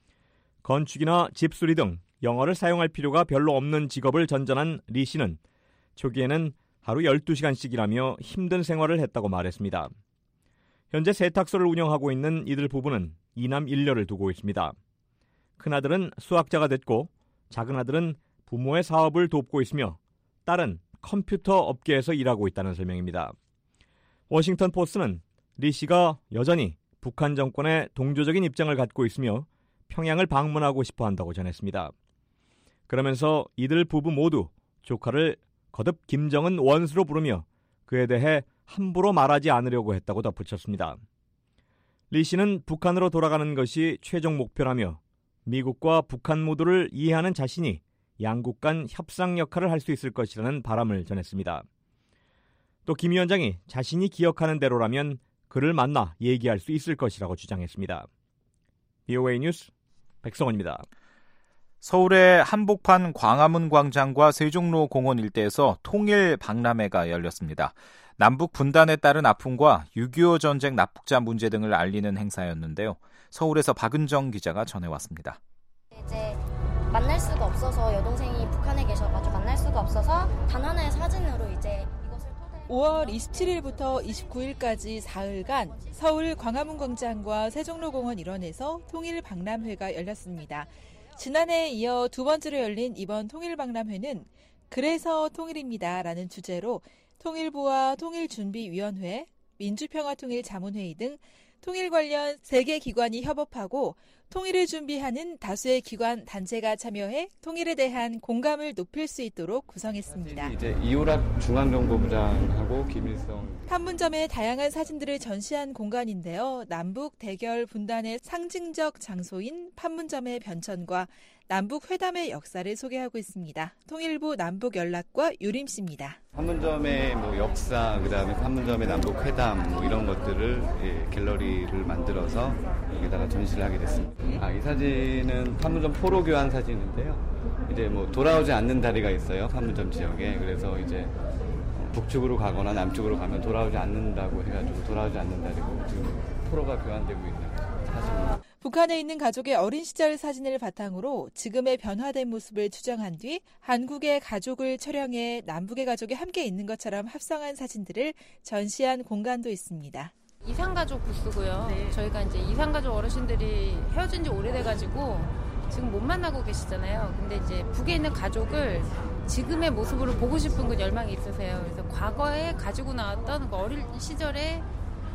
건축이나 집수리 등 영어를 사용할 필요가 별로 없는 직업을 전전한 리 씨는 초기에는 하루 12시간씩 일하며 힘든 생활을 했다고 말했습니다. 현재 세탁소를 운영하고 있는 이들 부부는 2남 1녀를 두고 있습니다. 큰아들은 수학자가 됐고 작은아들은 부모의 사업을 돕고 있으며 딸은 컴퓨터 업계에서 일하고 있다는 설명입니다. 워싱턴 포스트는 리 씨가 여전히 북한 정권에 동조적인 입장을 갖고 있으며 평양을 방문하고 싶어 한다고 전했습니다. 그러면서 이들 부부 모두 조카를 거듭 김정은 원수로 부르며 그에 대해 함부로 말하지 않으려고 했다고 덧붙였습니다. 리 씨는 북한으로 돌아가는 것이 최종 목표라며 미국과 북한 모두를 이해하는 자신이 양국 간 협상 역할을 할 수 있을 것이라는 바람을 전했습니다. 또 김 위원장이 자신이 기억하는 대로라면 그를 만나 얘기할 수 있을 것이라고 주장했습니다. BOA 뉴스 백성원입니다. 서울의 한복판 광화문 광장과 세종로 공원 일대에서 통일 박람회가 열렸습니다. 남북 분단에 따른 아픔과 6.25 전쟁 납북자 문제 등을 알리는 행사였는데요. 서울에서 박은정 기자가 전해왔습니다. 이제 만날 수가 없어서 여동생이 북한에 계셔가지고 만날 수가 없어서 단 하나의 사진으로 이제 이것을 5월 27일부터 29일까지 사흘간 서울 광화문 광장과 세종로 공원 일원에서 통일 박람회가 열렸습니다. 지난해에 이어 두 번째로 열린 이번 통일 박람회는 그래서 통일입니다라는 주제로 통일부와 통일준비위원회, 민주평화통일자문회의 등 통일 관련 3개 기관이 협업하고 통일을 준비하는 다수의 기관, 단체가 참여해 통일에 대한 공감을 높일 수 있도록 구성했습니다. 이제 이호락 중앙정보부장하고 김일성 판문점의 다양한 사진들을 전시한 공간인데요. 남북 대결 분단의 상징적 장소인 판문점의 변천과 남북 회담의 역사를 소개하고 있습니다. 통일부 남북연락과 유림 씨입니다. 판문점의 역사, 그다음에 판문점의 남북 회담 이런 것들을 갤러리를 만들어서 여기다가 전시를 하게 됐습니다. 이 사진은 판문점 포로 교환 사진인데요. 이제 돌아오지 않는 다리가 있어요. 판문점 지역에. 그래서 이제 북쪽으로 가거나 남쪽으로 가면 돌아오지 않는다고 해가지고 돌아오지 않는 다리고 지금 포로가 교환되고 있는 사진입니다. 북한에 있는 가족의 어린 시절 사진을 바탕으로 지금의 변화된 모습을 추정한 뒤 한국의 가족을 촬영해 남북의 가족이 함께 있는 것처럼 합성한 사진들을 전시한 공간도 있습니다. 이산가족 부스고요. 네. 저희가 이제 이산가족 어르신들이 헤어진 지 오래돼가지고 지금 못 만나고 계시잖아요. 근데 이제 북에 있는 가족을 지금의 모습으로 보고 싶은 그 열망이 있으세요. 그래서 과거에 가지고 나왔던 그 어린 시절의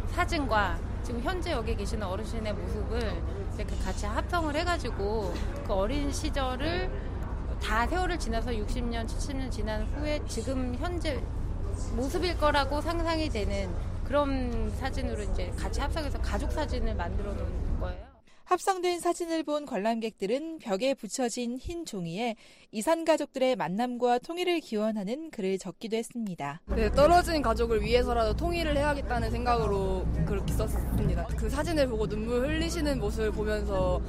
사진과 지금 현재 여기 계시는 어르신의 모습을 이렇게 같이 합성을 해가지고 그 어린 시절을 다 세월을 지나서 60년, 70년 지난 후에 지금 현재 모습일 거라고 상상이 되는 그런 사진으로 이제 같이 합성해서 가족 사진을 만들어 놓은 거예요. 합성된 사진을 본 관람객들은 벽에 붙여진 흰 종이에 이산 가족들의 만남과 통일을 기원하는 글을 적기도 했습니다. 네, 떨어진 가족을 위해서라도 통일을 해야겠다는 생각으로 그렇게 썼습니다. 그 사진을 보고 눈물 흘리시는 모습을 보면서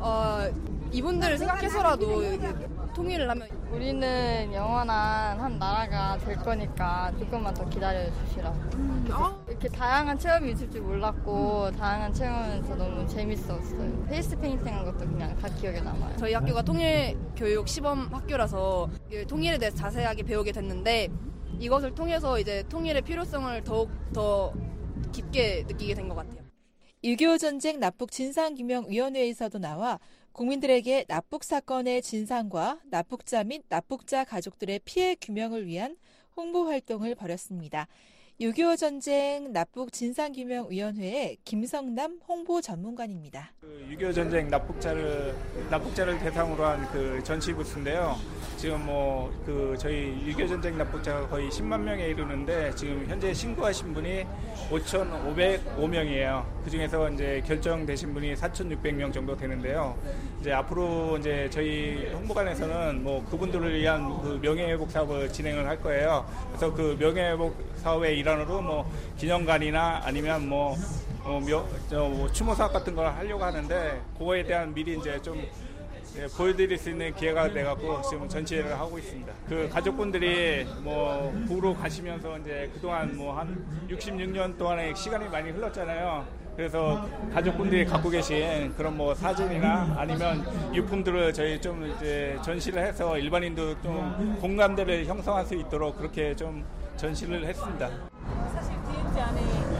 이분들을 생각해서라도 이렇게 통일을 하면 우리는 영원한 한 나라가 될 거니까 조금만 더 기다려 주시라고. 이렇게 다양한 체험이 있을 줄 몰랐고 다양한 체험에서 너무 재밌었어요. 페이스 페인팅 한 것도 그냥 다 기억에 남아요. 저희 학교가 통일 교육 시범 학교라서 통일에 대해서 자세하게 배우게 됐는데 이것을 통해서 이제 통일의 필요성을 더욱 더 깊게 느끼게 된 것 같아요. 6.25 전쟁 납북 진상규명위원회에서도 나와 국민들에게 납북 사건의 진상과 납북자 및 납북자 가족들의 피해 규명을 위한 홍보 활동을 벌였습니다. 6.25 전쟁 납북 진상규명위원회의 김성남 홍보 전문관입니다. 6.25 전쟁 납북자를 대상으로 한 그 전시 부스인데요. 지금 저희 6.25 전쟁 납북자가 거의 10만 명에 이르는데 지금 현재 신고하신 분이 5,505명이에요. 그 중에서 이제 결정되신 분이 4,600명 정도 되는데요. 이제 앞으로 이제 저희 홍보관에서는 그분들을 위한 그 명예회복 사업을 진행을 할 거예요. 그래서 그 명예회복 사업의 일환으로 기념관이나 아니면 추모 사업 같은 걸 하려고 하는데 그거에 대한 미리 이제 좀 보여드릴 수 있는 기회가 돼갖고 지금 전시회를 하고 있습니다. 그 가족분들이 북으로 가시면서 이제 그동안 한 66년 동안의 시간이 많이 흘렀잖아요. 그래서 가족분들이 갖고 계신 그런 사진이나 아니면 유품들을 저희 좀 이제 전시를 해서 일반인도 좀 공감대를 형성할 수 있도록 그렇게 좀 전시를 했습니다. 사실 DMZ 안에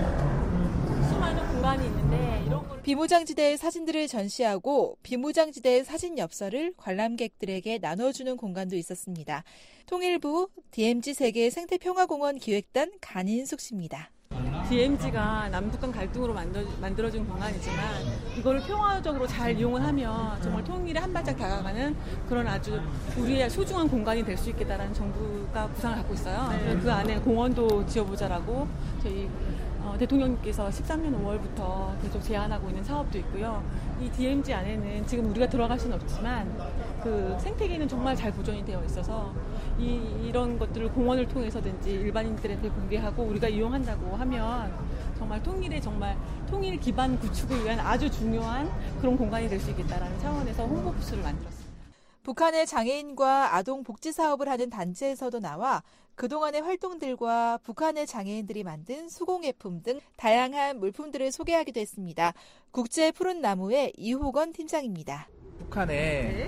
수많은 공간이 있는데 이런 걸 비무장지대의 사진들을 전시하고 비무장지대의 사진 엽서를 관람객들에게 나눠주는 공간도 있었습니다. 통일부 DMZ 세계 생태평화공원 기획단 간인숙 씨입니다. DMZ가 남북 간 갈등으로 만들어진 공간이지만 이거를 평화적으로 잘 이용을 하면 정말 통일에 한 발짝 다가가는 그런 아주 우리의 소중한 공간이 될 수 있겠다라는 정부가 구상을 갖고 있어요. 네. 그 안에 공원도 지어보자라고 저희 대통령님께서 13년 5월부터 계속 제안하고 있는 사업도 있고요. 이 DMZ 안에는 지금 우리가 들어갈 수는 없지만 그 생태계는 정말 잘 보존이 되어 있어서 이런 것들을 공원을 통해서든지 일반인들한테 공개하고 우리가 이용한다고 하면 정말 통일 기반 구축을 위한 아주 중요한 그런 공간이 될 수 있겠다라는 차원에서 홍보 부스를 만들었습니다. 북한의 장애인과 아동 복지 사업을 하는 단체에서도 나와 그동안의 활동들과 북한의 장애인들이 만든 수공예품 등 다양한 물품들을 소개하기도 했습니다. 국제 푸른 나무의 이호건 팀장입니다. 북한의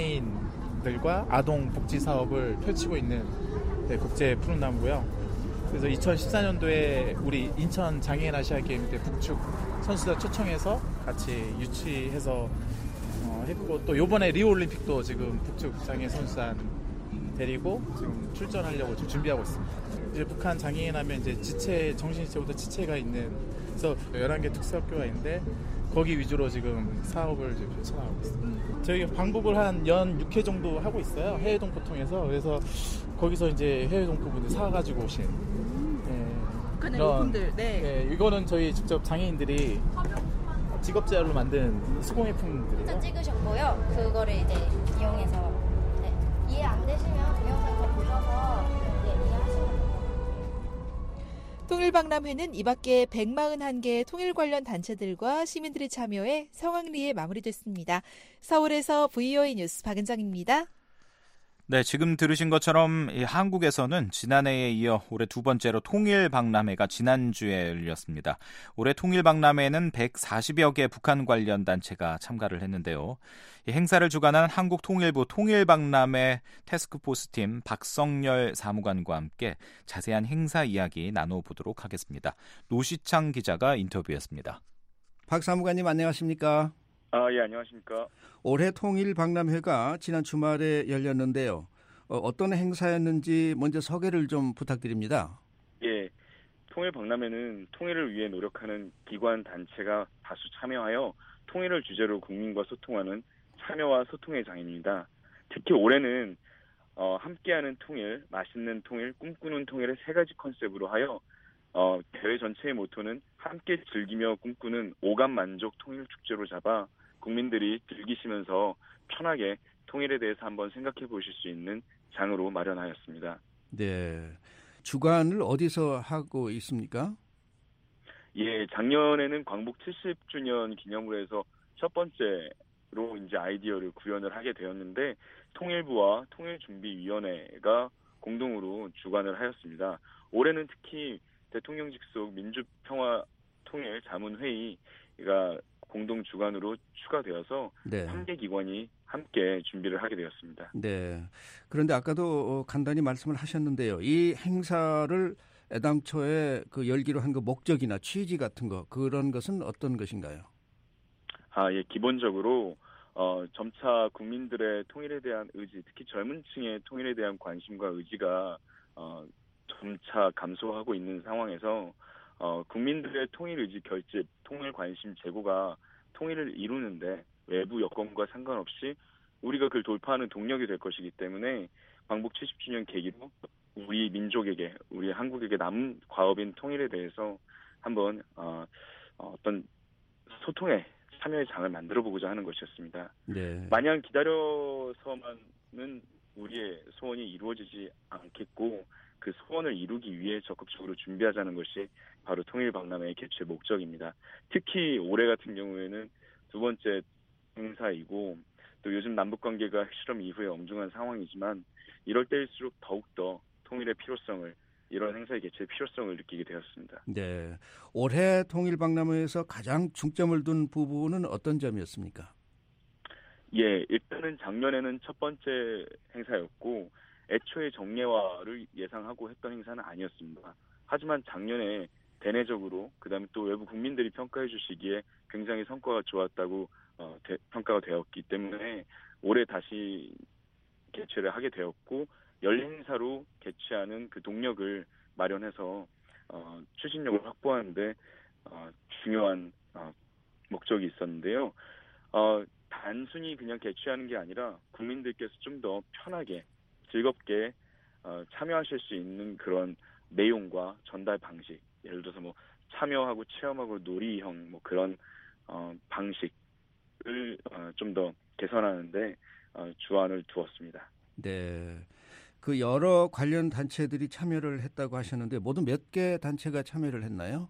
장애인들과 아동 복지 사업을 펼치고 있는 국제 푸른 나무고요. 그래서 2014년도에 우리 인천 장애인 아시아 게임 때 북측 선수들 초청해서 같이 유치해서 했고, 또 요번에 리오 올림픽도 지금 북측 장애인 선수단 데리고 지금 출전하려고 지금 준비하고 있습니다. 이제 북한 장애인 하면 이제 지체, 정신지체부터 지체가 있는, 그래서 11개 특수학교가 있는데 거기 위주로 지금 사업을 지금 펼쳐나가고 있습니다. 저희가 방북을 한 연 6회 정도 하고 있어요. 해외동포통해서. 그래서 거기서 이제 해외동포분들 사가지고 오신 북한의 물품들. 네. 이거는 저희 직접 장애인들이 직업재활로 만든 수공예품들이에요. 사진 찍으셨고요. 그거를 이제 이용해서 이해 안 되시면 동영상 보셔서 이해하시면 됩니다. 통일박람회는 이 밖에 141개의 통일 관련 단체들과 시민들이 참여해 성황리에 마무리됐습니다. 서울에서 VOA 뉴스 박은정입니다. 네, 지금 들으신 것처럼 한국에서는 지난해에 이어 올해 두 번째로 통일박람회가 지난주에 열렸습니다. 올해 통일박람회에는 140여 개 북한 관련 단체가 참가를 했는데요. 이 행사를 주관한 한국통일부 통일박람회 태스크포스팀 박성열 사무관과 함께 자세한 행사 이야기 나눠보도록 하겠습니다. 노시창 기자가 인터뷰했습니다. 박 사무관님 안녕하십니까? 예, 안녕하십니까. 올해 통일박람회가 지난 주말에 열렸는데요. 어떤 행사였는지 먼저 소개를 좀 부탁드립니다. 예, 통일박람회는 통일을 위해 노력하는 기관 단체가 다수 참여하여 통일을 주제로 국민과 소통하는 참여와 소통의 장입니다. 특히 올해는 함께하는 통일, 맛있는 통일, 꿈꾸는 통일의 세 가지 컨셉으로 하여 대회 전체의 모토는 함께 즐기며 꿈꾸는 오감 만족 통일 축제로 잡아 국민들이 즐기시면서 편하게 통일에 대해서 한번 생각해 보실 수 있는 장으로 마련하였습니다. 네, 주관을 어디서 하고 있습니까? 예, 작년에는 광복 70주년 기념으로 해서 첫 번째로 이제 아이디어를 구현을 하게 되었는데 통일부와 통일준비위원회가 공동으로 주관을 하였습니다. 올해는 특히 대통령 직속 민주평화통일자문회의가 공동 주관으로 추가되어서 네. 3개 기관이 함께 준비를 하게 되었습니다. 네. 그런데 아까도 간단히 말씀을 하셨는데요. 이 행사를 애당초에 열기로 한 그 목적이나 취지 같은 거, 그런 것은 어떤 것인가요? 예, 기본적으로 점차 국민들의 통일에 대한 의지, 특히 젊은 층의 통일에 대한 관심과 의지가 점차 감소하고 있는 상황에서 국민들의 통일 의지 결집, 통일 관심 제고가 통일을 이루는데 외부 여건과 상관없이 우리가 그걸 돌파하는 동력이 될 것이기 때문에 광복 70주년 계기로 우리 민족에게, 우리 한국에게 남은 과업인 통일에 대해서 한번 어떤 소통의 참여의 장을 만들어보고자 하는 것이었습니다. 네. 마냥 기다려서만은 우리의 소원이 이루어지지 않겠고 그 소원을 이루기 위해 적극적으로 준비하자는 것이 바로 통일박람회의 개최 목적입니다. 특히 올해 같은 경우에는 두 번째 행사이고 또 요즘 남북관계가 핵실험 이후에 엄중한 상황이지만 이럴 때일수록 더욱더 통일의 필요성을, 이런 행사의 개최의 필요성을 느끼게 되었습니다. 네, 올해 통일박람회에서 가장 중점을 둔 부분은 어떤 점이었습니까? 예, 일단은 작년에는 첫 번째 행사였고 애초에 정례화를 예상하고 했던 행사는 아니었습니다. 하지만 작년에 대내적으로 그다음에 또 외부 국민들이 평가해 주시기에 굉장히 성과가 좋았다고 평가가 되었기 때문에 올해 다시 개최를 하게 되었고 열 행사로 개최하는 그 동력을 마련해서 추진력을 확보하는데 중요한 목적이 있었는데요. 단순히 그냥 개최하는 게 아니라 국민들께서 좀 더 편하게 즐겁게 참여하실 수 있는 그런 내용과 전달 방식, 예를 들어서 뭐 참여하고 체험하고 놀이형 뭐 그런 방식을 좀 더 개선하는데 주안을 두었습니다. 네. 그 여러 관련 단체들이 참여를 했다고 하셨는데 모두 몇 개 단체가 참여를 했나요?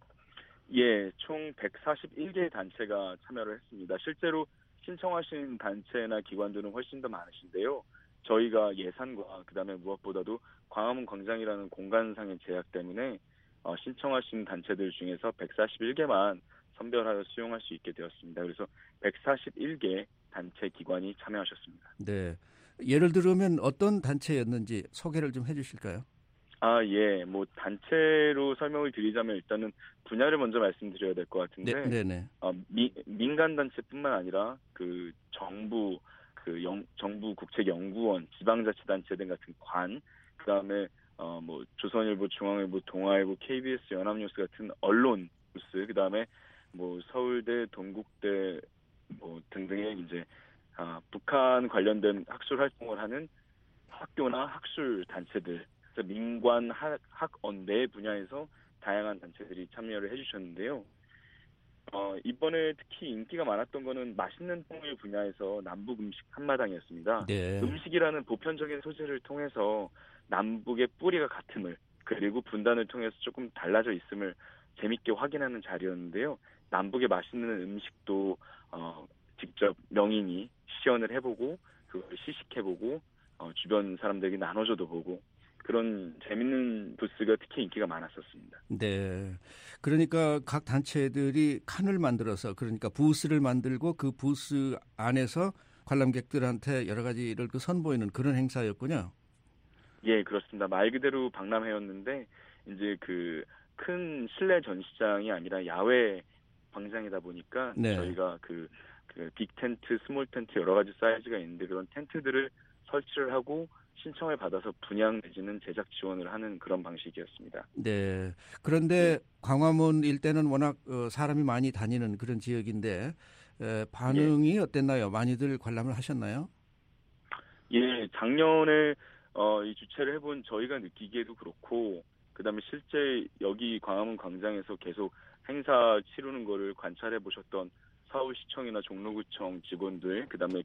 예, 총 141개 단체가 참여를 했습니다. 실제로 신청하신 단체나 기관들은 훨씬 더 많으신데요. 저희가 예산과 그다음에 무엇보다도 광화문 광장이라는 공간상의 제약 때문에 신청하신 단체들 중에서 141개만 선별하여 수용할 수 있게 되었습니다. 그래서 141개 단체 기관이 참여하셨습니다. 네. 예를 들면 어떤 단체였는지 소개를 좀 해주실까요? 예. 뭐 단체로 설명을 드리자면 일단은 분야를 먼저 말씀드려야 될 것 같은데, 네네. 민간 단체뿐만 아니라 그 정부, 정부 국책연구원, 지방자치단체 등 같은 관, 그다음에 뭐 조선일보, 중앙일보, 동아일보, KBS, 연합뉴스 같은 언론 뉴스, 그다음에 뭐 서울대, 동국대 뭐 등등의 이제 북한 관련된 학술 활동을 하는 학교나 학술 단체들, 그래서 민관 학원 내 분야에서 다양한 단체들이 참여를 해주셨는데요. 이번에 특히 인기가 많았던 거는 맛있는 통일 분야에서 남북 음식 한마당이었습니다. 네. 음식이라는 보편적인 소재를 통해서 남북의 뿌리가 같음을, 그리고 분단을 통해서 조금 달라져 있음을 재밌게 확인하는 자리였는데요. 남북의 맛있는 음식도 직접 명인이 시연을 해보고 그걸 시식해보고 주변 사람들에게 나눠줘도 보고 그런 재밌는 부스가 특히 인기가 많았었습니다. 네. 그러니까 각 단체들이 칸을 만들어서 그러니까 부스를 만들고 그 부스 안에서 관람객들한테 여러 가지를 선보이는 그런 행사였군요. 예, 그렇습니다. 말 그대로 박람회였는데 이제 그 큰 실내 전시장이 아니라 야외 광장이다 보니까 네. 저희가 그 빅 텐트, 스몰 텐트 여러 가지 사이즈가 있는데 그런 텐트들을 설치를 하고 신청을 받아서 분양 내지는 제작 지원을 하는 그런 방식이었습니다. 네. 그런데 광화문 일대는 워낙 사람이 많이 다니는 그런 지역인데 반응이 어땠나요? 많이들 관람을 하셨나요? 예, 작년에 이 주최를 해본 저희가 느끼기에도 그렇고 그다음에 실제 여기 광화문 광장에서 계속 행사 치르는 거를 관찰해 보셨던 서울시청이나 종로구청 직원들, 그다음에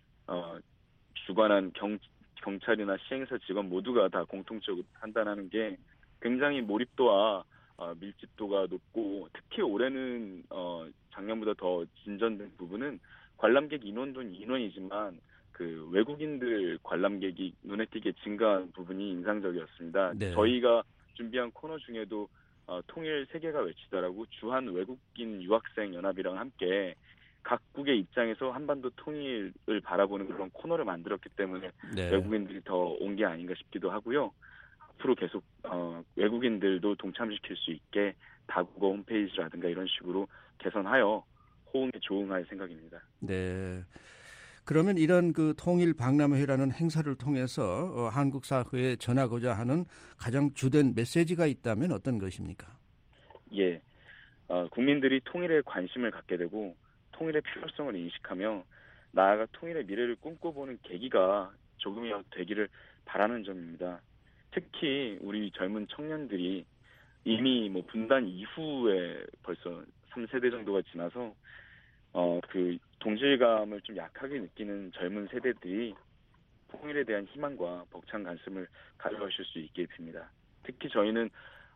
주관한 경찰이나 시행사 직원 모두가 다 공통적으로 판단하는 게 굉장히 몰입도와 밀집도가 높고 특히 올해는 작년보다 더 진전된 부분은 관람객 인원도 인원이지만 그 외국인들 관람객이 눈에 띄게 증가한 부분이 인상적이었습니다. 네. 저희가 준비한 코너 중에도 통일 세계가 외치다라고 주한 외국인 유학생 연합이랑 함께 각국의 입장에서 한반도 통일을 바라보는 그런 코너를 만들었기 때문에 네. 외국인들이 더 온 게 아닌가 싶기도 하고요. 앞으로 계속 외국인들도 동참시킬 수 있게 다국어 홈페이지라든가 이런 식으로 개선하여 호응에 조응할 생각입니다. 네. 그러면 이런 그 통일 박람회라는 행사를 통해서 한국 사회에 전하고자 하는 가장 주된 메시지가 있다면 어떤 것입니까? 예, 국민들이 통일에 관심을 갖게 되고 통일의 필요성을 인식하며 나아가 통일의 미래를 꿈꿔보는 계기가 조금이라도 되기를 바라는 점입니다. 특히 우리 젊은 청년들이 이미 뭐 분단 이후에 벌써 3세대 정도가 지나서 그 동질감을 좀 약하게 느끼는 젊은 세대들이 통일에 대한 희망과 벅찬 관심을 가져가실 수 있게 빕니다. 특히 저희는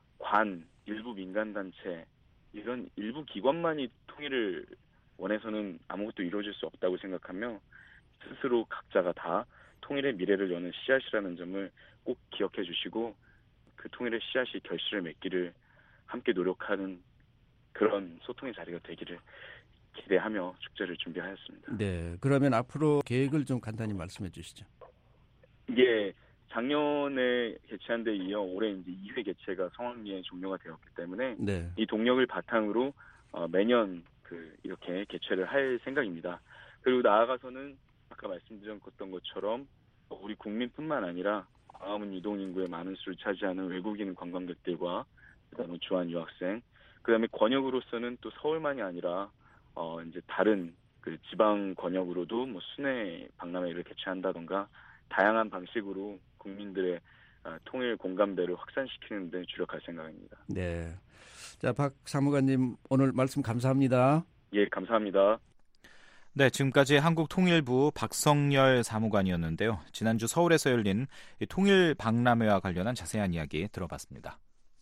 일부 민간단체, 이런 일부 기관만이 통일을 원해서는 아무것도 이루어질 수 없다고 생각하며 스스로 각자가 다 통일의 미래를 여는 씨앗이라는 점을 꼭 기억해 주시고 그 통일의 씨앗이 결실을 맺기를 함께 노력하는 그런 소통의 자리가 되기를 기대하며 축제를 준비하였습니다. 네, 그러면 앞으로 계획을 좀 간단히 말씀해 주시죠. 예, 작년에 개최한 데 이어 올해 이제 2회 개최가 성황리에 종료가 되었기 때문에 네. 이 동력을 바탕으로 매년 이렇게 개최를 할 생각입니다. 그리고 나아가서는 아까 말씀드렸던 것처럼 우리 국민뿐만 아니라 광화문 이동 인구의 많은 수를 차지하는 외국인 관광객들과 그다음에 주한 유학생, 그다음에 권역으로서는 또 서울만이 아니라 이제 다른 그 지방 권역으로도 뭐 순회 박람회를 개최한다던가 다양한 방식으로 국민들의 통일 공감대를 확산시키는 데 주력할 생각입니다. 네. 자, 박 사무관님 오늘 말씀 감사합니다. 예, 감사합니다. 네, 지금까지 한국통일부 박성열 사무관이었는데요. 지난주 서울에서 열린 통일 박람회와 관련한 자세한 이야기 들어봤습니다.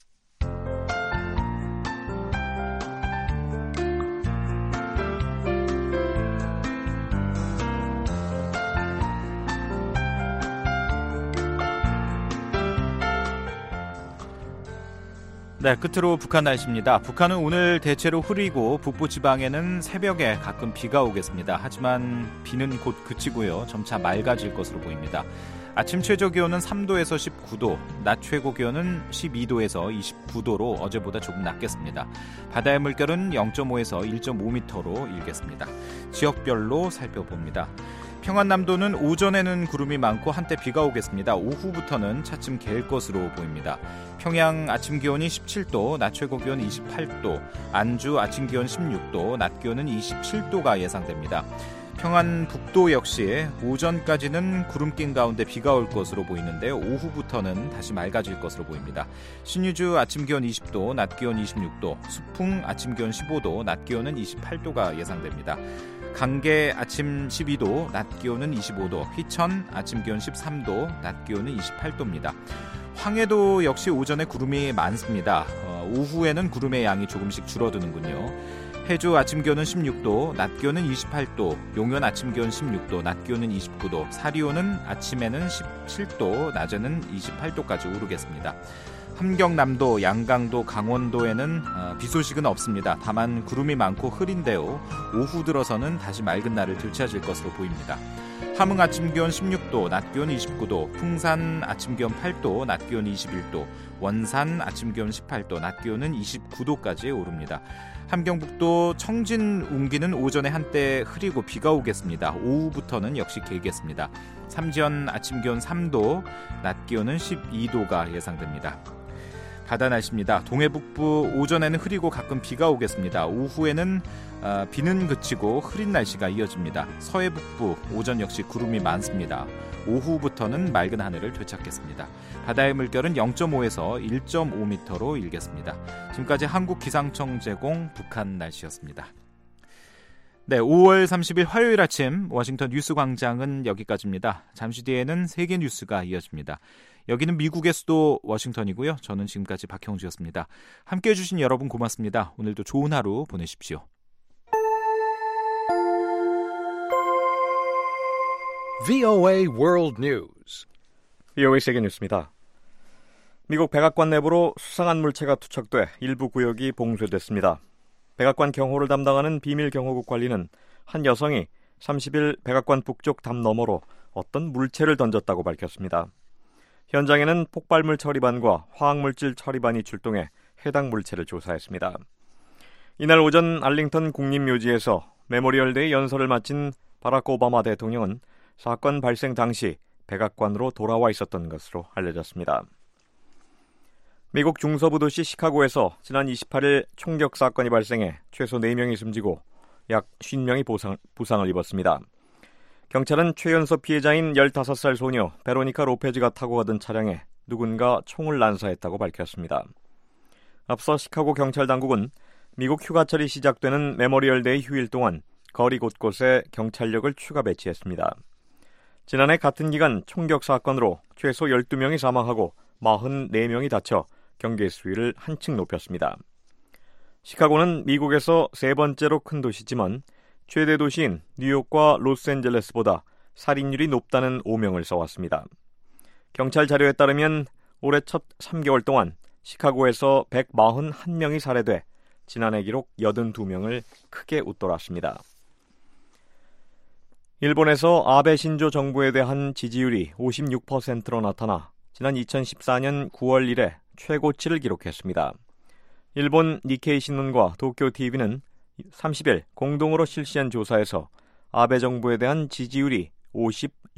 네, 끝으로 북한 날씨입니다. 북한은 오늘 대체로 흐리고 북부지방에는 새벽에 가끔 비가 오겠습니다. 하지만 비는 곧 그치고요. 점차 맑아질 것으로 보입니다. 아침 최저 기온은 3도에서 19도, 낮 최고 기온은 12도에서 29도로 어제보다 조금 낮겠습니다. 바다의 물결은 0.5에서 1.5m로 일겠습니다. 지역별로 살펴봅니다. 평안남도는 오전에는 구름이 많고 한때 비가 오겠습니다. 오후부터는 차츰 갤 것으로 보입니다. 평양 아침 기온이 17도, 낮 최고 기온 28도, 안주 아침 기온 16도, 낮 기온은 27도가 예상됩니다. 평안 북도 역시 오전까지는 구름 낀 가운데 비가 올 것으로 보이는데요. 오후부터는 다시 맑아질 것으로 보입니다. 신의주 아침 기온 20도, 낮 기온 26도, 수풍 아침 기온 15도, 낮 기온은 28도가 예상됩니다. 강계 아침 12도, 낮 기온은 25도, 휘천 아침 기온 13도, 낮 기온은 28도입니다. 황해도 역시 오전에 구름이 많습니다. 오후에는 구름의 양이 조금씩 줄어드는군요. 해주 아침 기온은 16도, 낮 기온은 28도, 용현 아침 기온 16도, 낮 기온은 29도, 사리오는 아침에는 17도, 낮에는 28도까지 오르겠습니다. 함경남도, 양강도, 강원도에는 비 소식은 없습니다. 다만 구름이 많고 흐린데요. 오후 들어서는 다시 맑은 날을 되찾을 것으로 보입니다. 함흥 아침 기온 16도, 낮 기온 29도, 풍산 아침 기온 8도, 낮 기온 21도, 원산 아침 기온 18도, 낮 기온은 29도까지 오릅니다. 함경북도 청진 웅기는 오전에 한때 흐리고 비가 오겠습니다. 오후부터는 역시 개겠습니다. 삼지연 아침 기온 3도, 낮 기온은 12도가 예상됩니다. 바다 날씨입니다. 동해북부 오전에는 흐리고 가끔 비가 오겠습니다. 오후에는 비는 그치고 흐린 날씨가 이어집니다. 서해북부 오전 역시 구름이 많습니다. 오후부터는 맑은 하늘을 되찾겠습니다. 바다의 물결은 0.5에서 1.5m로 일겠습니다. 지금까지 한국기상청 제공 북한 날씨였습니다. 네, 5월 30일 화요일 아침 워싱턴 뉴스광장은 여기까지입니다. 잠시 뒤에는 세계 뉴스가 이어집니다. 여기는 미국의 수도 워싱턴이고요. 저는 지금까지 박형주였습니다. 함께해 주신 여러분 고맙습니다. 오늘도 좋은 하루 보내십시오. VOA World News. VOA 세계 뉴스입니다. 미국 백악관 내부로 수상한 물체가 투척돼 일부 구역이 봉쇄됐습니다. 백악관 경호를 담당하는 비밀 경호국 관리는 한 여성이 30일 백악관 북쪽 담 너머로 어떤 물체를 던졌다고 밝혔습니다. 현장에는 폭발물 처리반과 화학물질 처리반이 출동해 해당 물체를 조사했습니다. 이날 오전 알링턴 국립묘지에서 메모리얼데이 연설을 마친 바락 오바마 대통령은 사건 발생 당시 백악관으로 돌아와 있었던 것으로 알려졌습니다. 미국 중서부 도시 시카고에서 지난 28일 총격 사건이 발생해 최소 4명이 숨지고 약 50명이 부상을 입었습니다. 경찰은 최연소 피해자인 15살 소녀 베로니카 로페즈가 타고 가던 차량에 누군가 총을 난사했다고 밝혔습니다. 앞서 시카고 경찰 당국은 미국 휴가철이 시작되는 메모리얼데이 휴일 동안 거리 곳곳에 경찰력을 추가 배치했습니다. 지난해 같은 기간 총격 사건으로 최소 12명이 사망하고 44명이 다쳐 경계 수위를 한층 높였습니다. 시카고는 미국에서 세 번째로 큰 도시지만 최대 도시인 뉴욕과 로스앤젤레스보다 살인율이 높다는 오명을 써왔습니다. 경찰 자료에 따르면 올해 첫 3개월 동안 시카고에서 141명이 살해돼 지난해 기록 82명을 크게 웃돌았습니다. 일본에서 아베 신조 정부에 대한 지지율이 56%로 나타나 지난 2014년 9월 이래 최고치를 기록했습니다. 일본 니케이 신문과 도쿄 TV는 30일 공동으로 실시한 조사에서 아베 정부에 대한 지지율이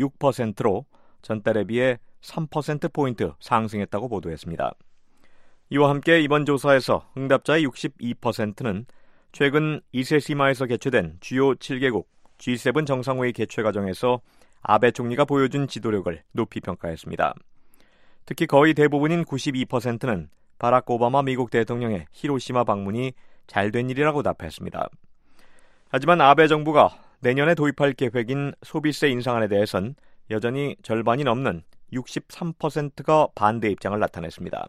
56%로 전달에 비해 3%포인트 상승했다고 보도했습니다. 이와 함께 이번 조사에서 응답자의 62%는 최근 이세시마에서 개최된 주요 7개국 G7 정상회의 개최 과정에서 아베 총리가 보여준 지도력을 높이 평가했습니다. 특히 거의 대부분인 92%는 바락 오바마 미국 대통령의 히로시마 방문이 잘된 일이라고 답했습니다. 하지만 아베 정부가 내년에 도입할 계획인 소비세 인상안에 대해선 여전히 절반이 넘는 63%가 반대 입장을 나타냈습니다.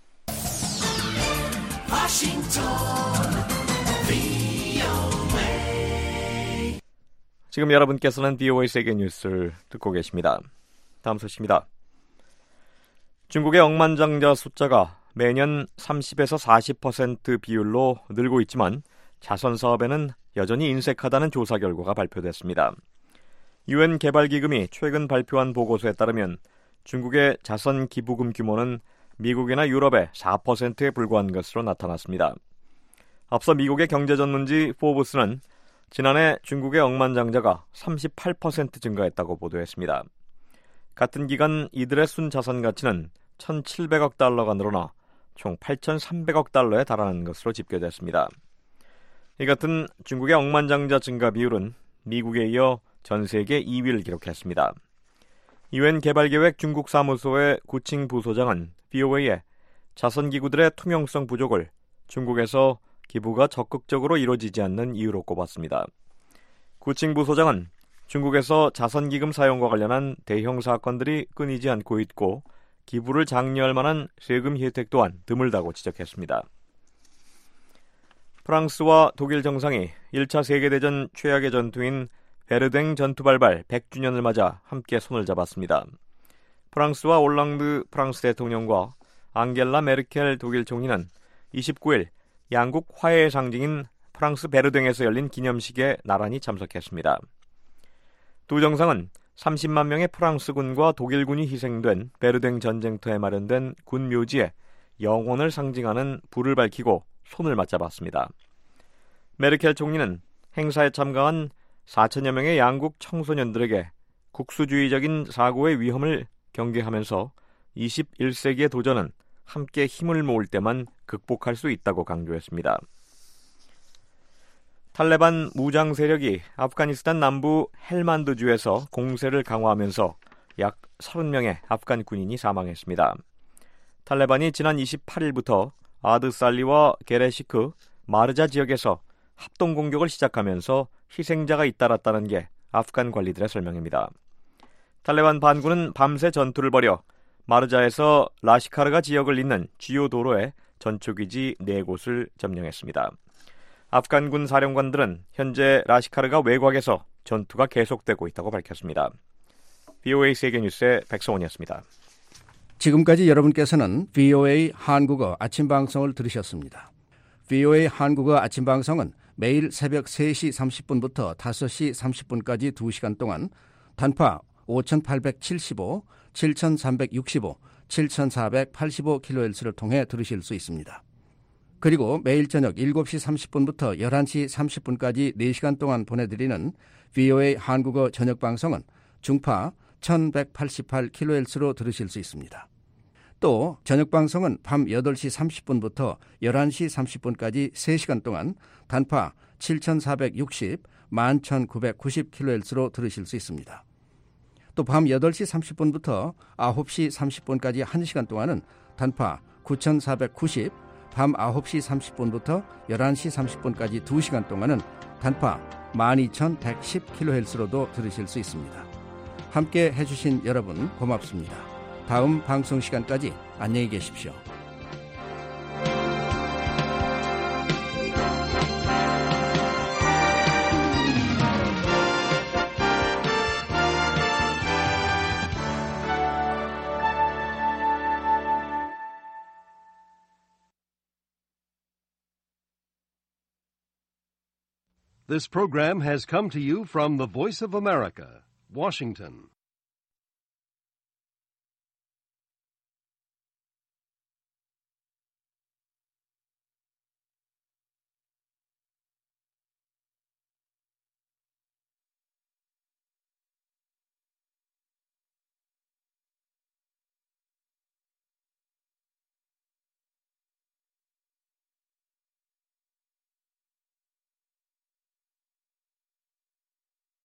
지금 여러분께서는 VOA 세계 뉴스를 듣고 계십니다. 다음 소식입니다. 중국의 억만장자 숫자가 매년 30에서 40% 비율로 늘고 있지만 자선 사업에는 여전히 인색하다는 조사 결과가 발표됐습니다. UN 개발기금이 최근 발표한 보고서에 따르면 중국의 자선 기부금 규모는 미국이나 유럽의 4%에 불과한 것으로 나타났습니다. 앞서 미국의 경제전문지 포브스는 지난해 중국의 억만장자가 38% 증가했다고 보도했습니다. 같은 기간 이들의 순자산 가치는 1,700억 달러가 늘어나 총 8,300억 달러에 달하는 것으로 집계됐습니다. 이 같은 중국의 억만장자 증가 비율은 미국에 이어 전 세계 2위를 기록했습니다. UN 개발계획 중국 사무소의 구칭 부소장은 VOA에 자선기구들의 투명성 부족을 중국에서 기부가 적극적으로 이루어지지 않는 이유로 꼽았습니다. 구칭 부소장은 중국에서 자선기금 사용과 관련한 대형 사건들이 끊이지 않고 있고 기부를 장려할 만한 세금 혜택 또한 드물다고 지적했습니다. 프랑스와 독일 정상이 1차 세계대전 최악의 전투인 베르댕 전투발발 100주년을 맞아 함께 손을 잡았습니다. 프랑스와 올랑드 프랑스 대통령과 앙겔라 메르켈 독일 총리는 29일 양국 화해의 상징인 프랑스 베르댕에서 열린 기념식에 나란히 참석했습니다. 두 정상은 30만 명의 프랑스군과 독일군이 희생된 베르댕 전쟁터에 마련된 군 묘지에 영혼을 상징하는 불을 밝히고 손을 맞잡았습니다. 메르켈 총리는 행사에 참가한 4천여 명의 양국 청소년들에게 국수주의적인 사고의 위험을 경계하면서 21세기의 도전은 함께 힘을 모을 때만 극복할 수 있다고 강조했습니다. 탈레반 무장 세력이 아프가니스탄 남부 헬만드주에서 공세를 강화하면서 약 30명의 아프간 군인이 사망했습니다. 탈레반이 지난 28일부터 아드살리와 게레시크, 마르자 지역에서 합동 공격을 시작하면서 희생자가 잇따랐다는 게 아프간 관리들의 설명입니다. 탈레반 반군은 밤새 전투를 벌여 마르자에서 라시카르가 지역을 잇는 주요 도로에 전초기지 4곳을 점령했습니다. 아프간군 사령관들은 현재 라시카르가 외곽에서 전투가 계속되고 있다고 밝혔습니다. VOA 세계뉴스의 백성원이었습니다. 지금까지 여러분께서는 VOA 한국어 아침 방송을 들으셨습니다. VOA 한국어 아침 방송은 매일 새벽 3시 30분부터 5시 30분까지 2시간 동안 단파 5875, 7365, 7485kHz를 통해 들으실 수 있습니다. 그리고 매일 저녁 7시 30분부터 11시 30분까지 4시간 동안 보내드리는 VOA 한국어 저녁 방송은 중파 1188kHz로 들으실 수 있습니다. 또 저녁 방송은 밤 8시 30분부터 11시 30분까지 3시간 동안 단파 7460, 11990kHz로 들으실 수 있습니다. 또 밤 8시 30분부터 9시 30분까지 1시간 동안은 단파 9490, 밤 9시 30분부터 11시 30분까지 2시간 동안은 단파 12110kHz로도 들으실 수 있습니다. 함께 해주신 여러분 고맙습니다. 다음 방송 시간까지 안녕히 계십시오. This program has come to you from the Voice of America, Washington.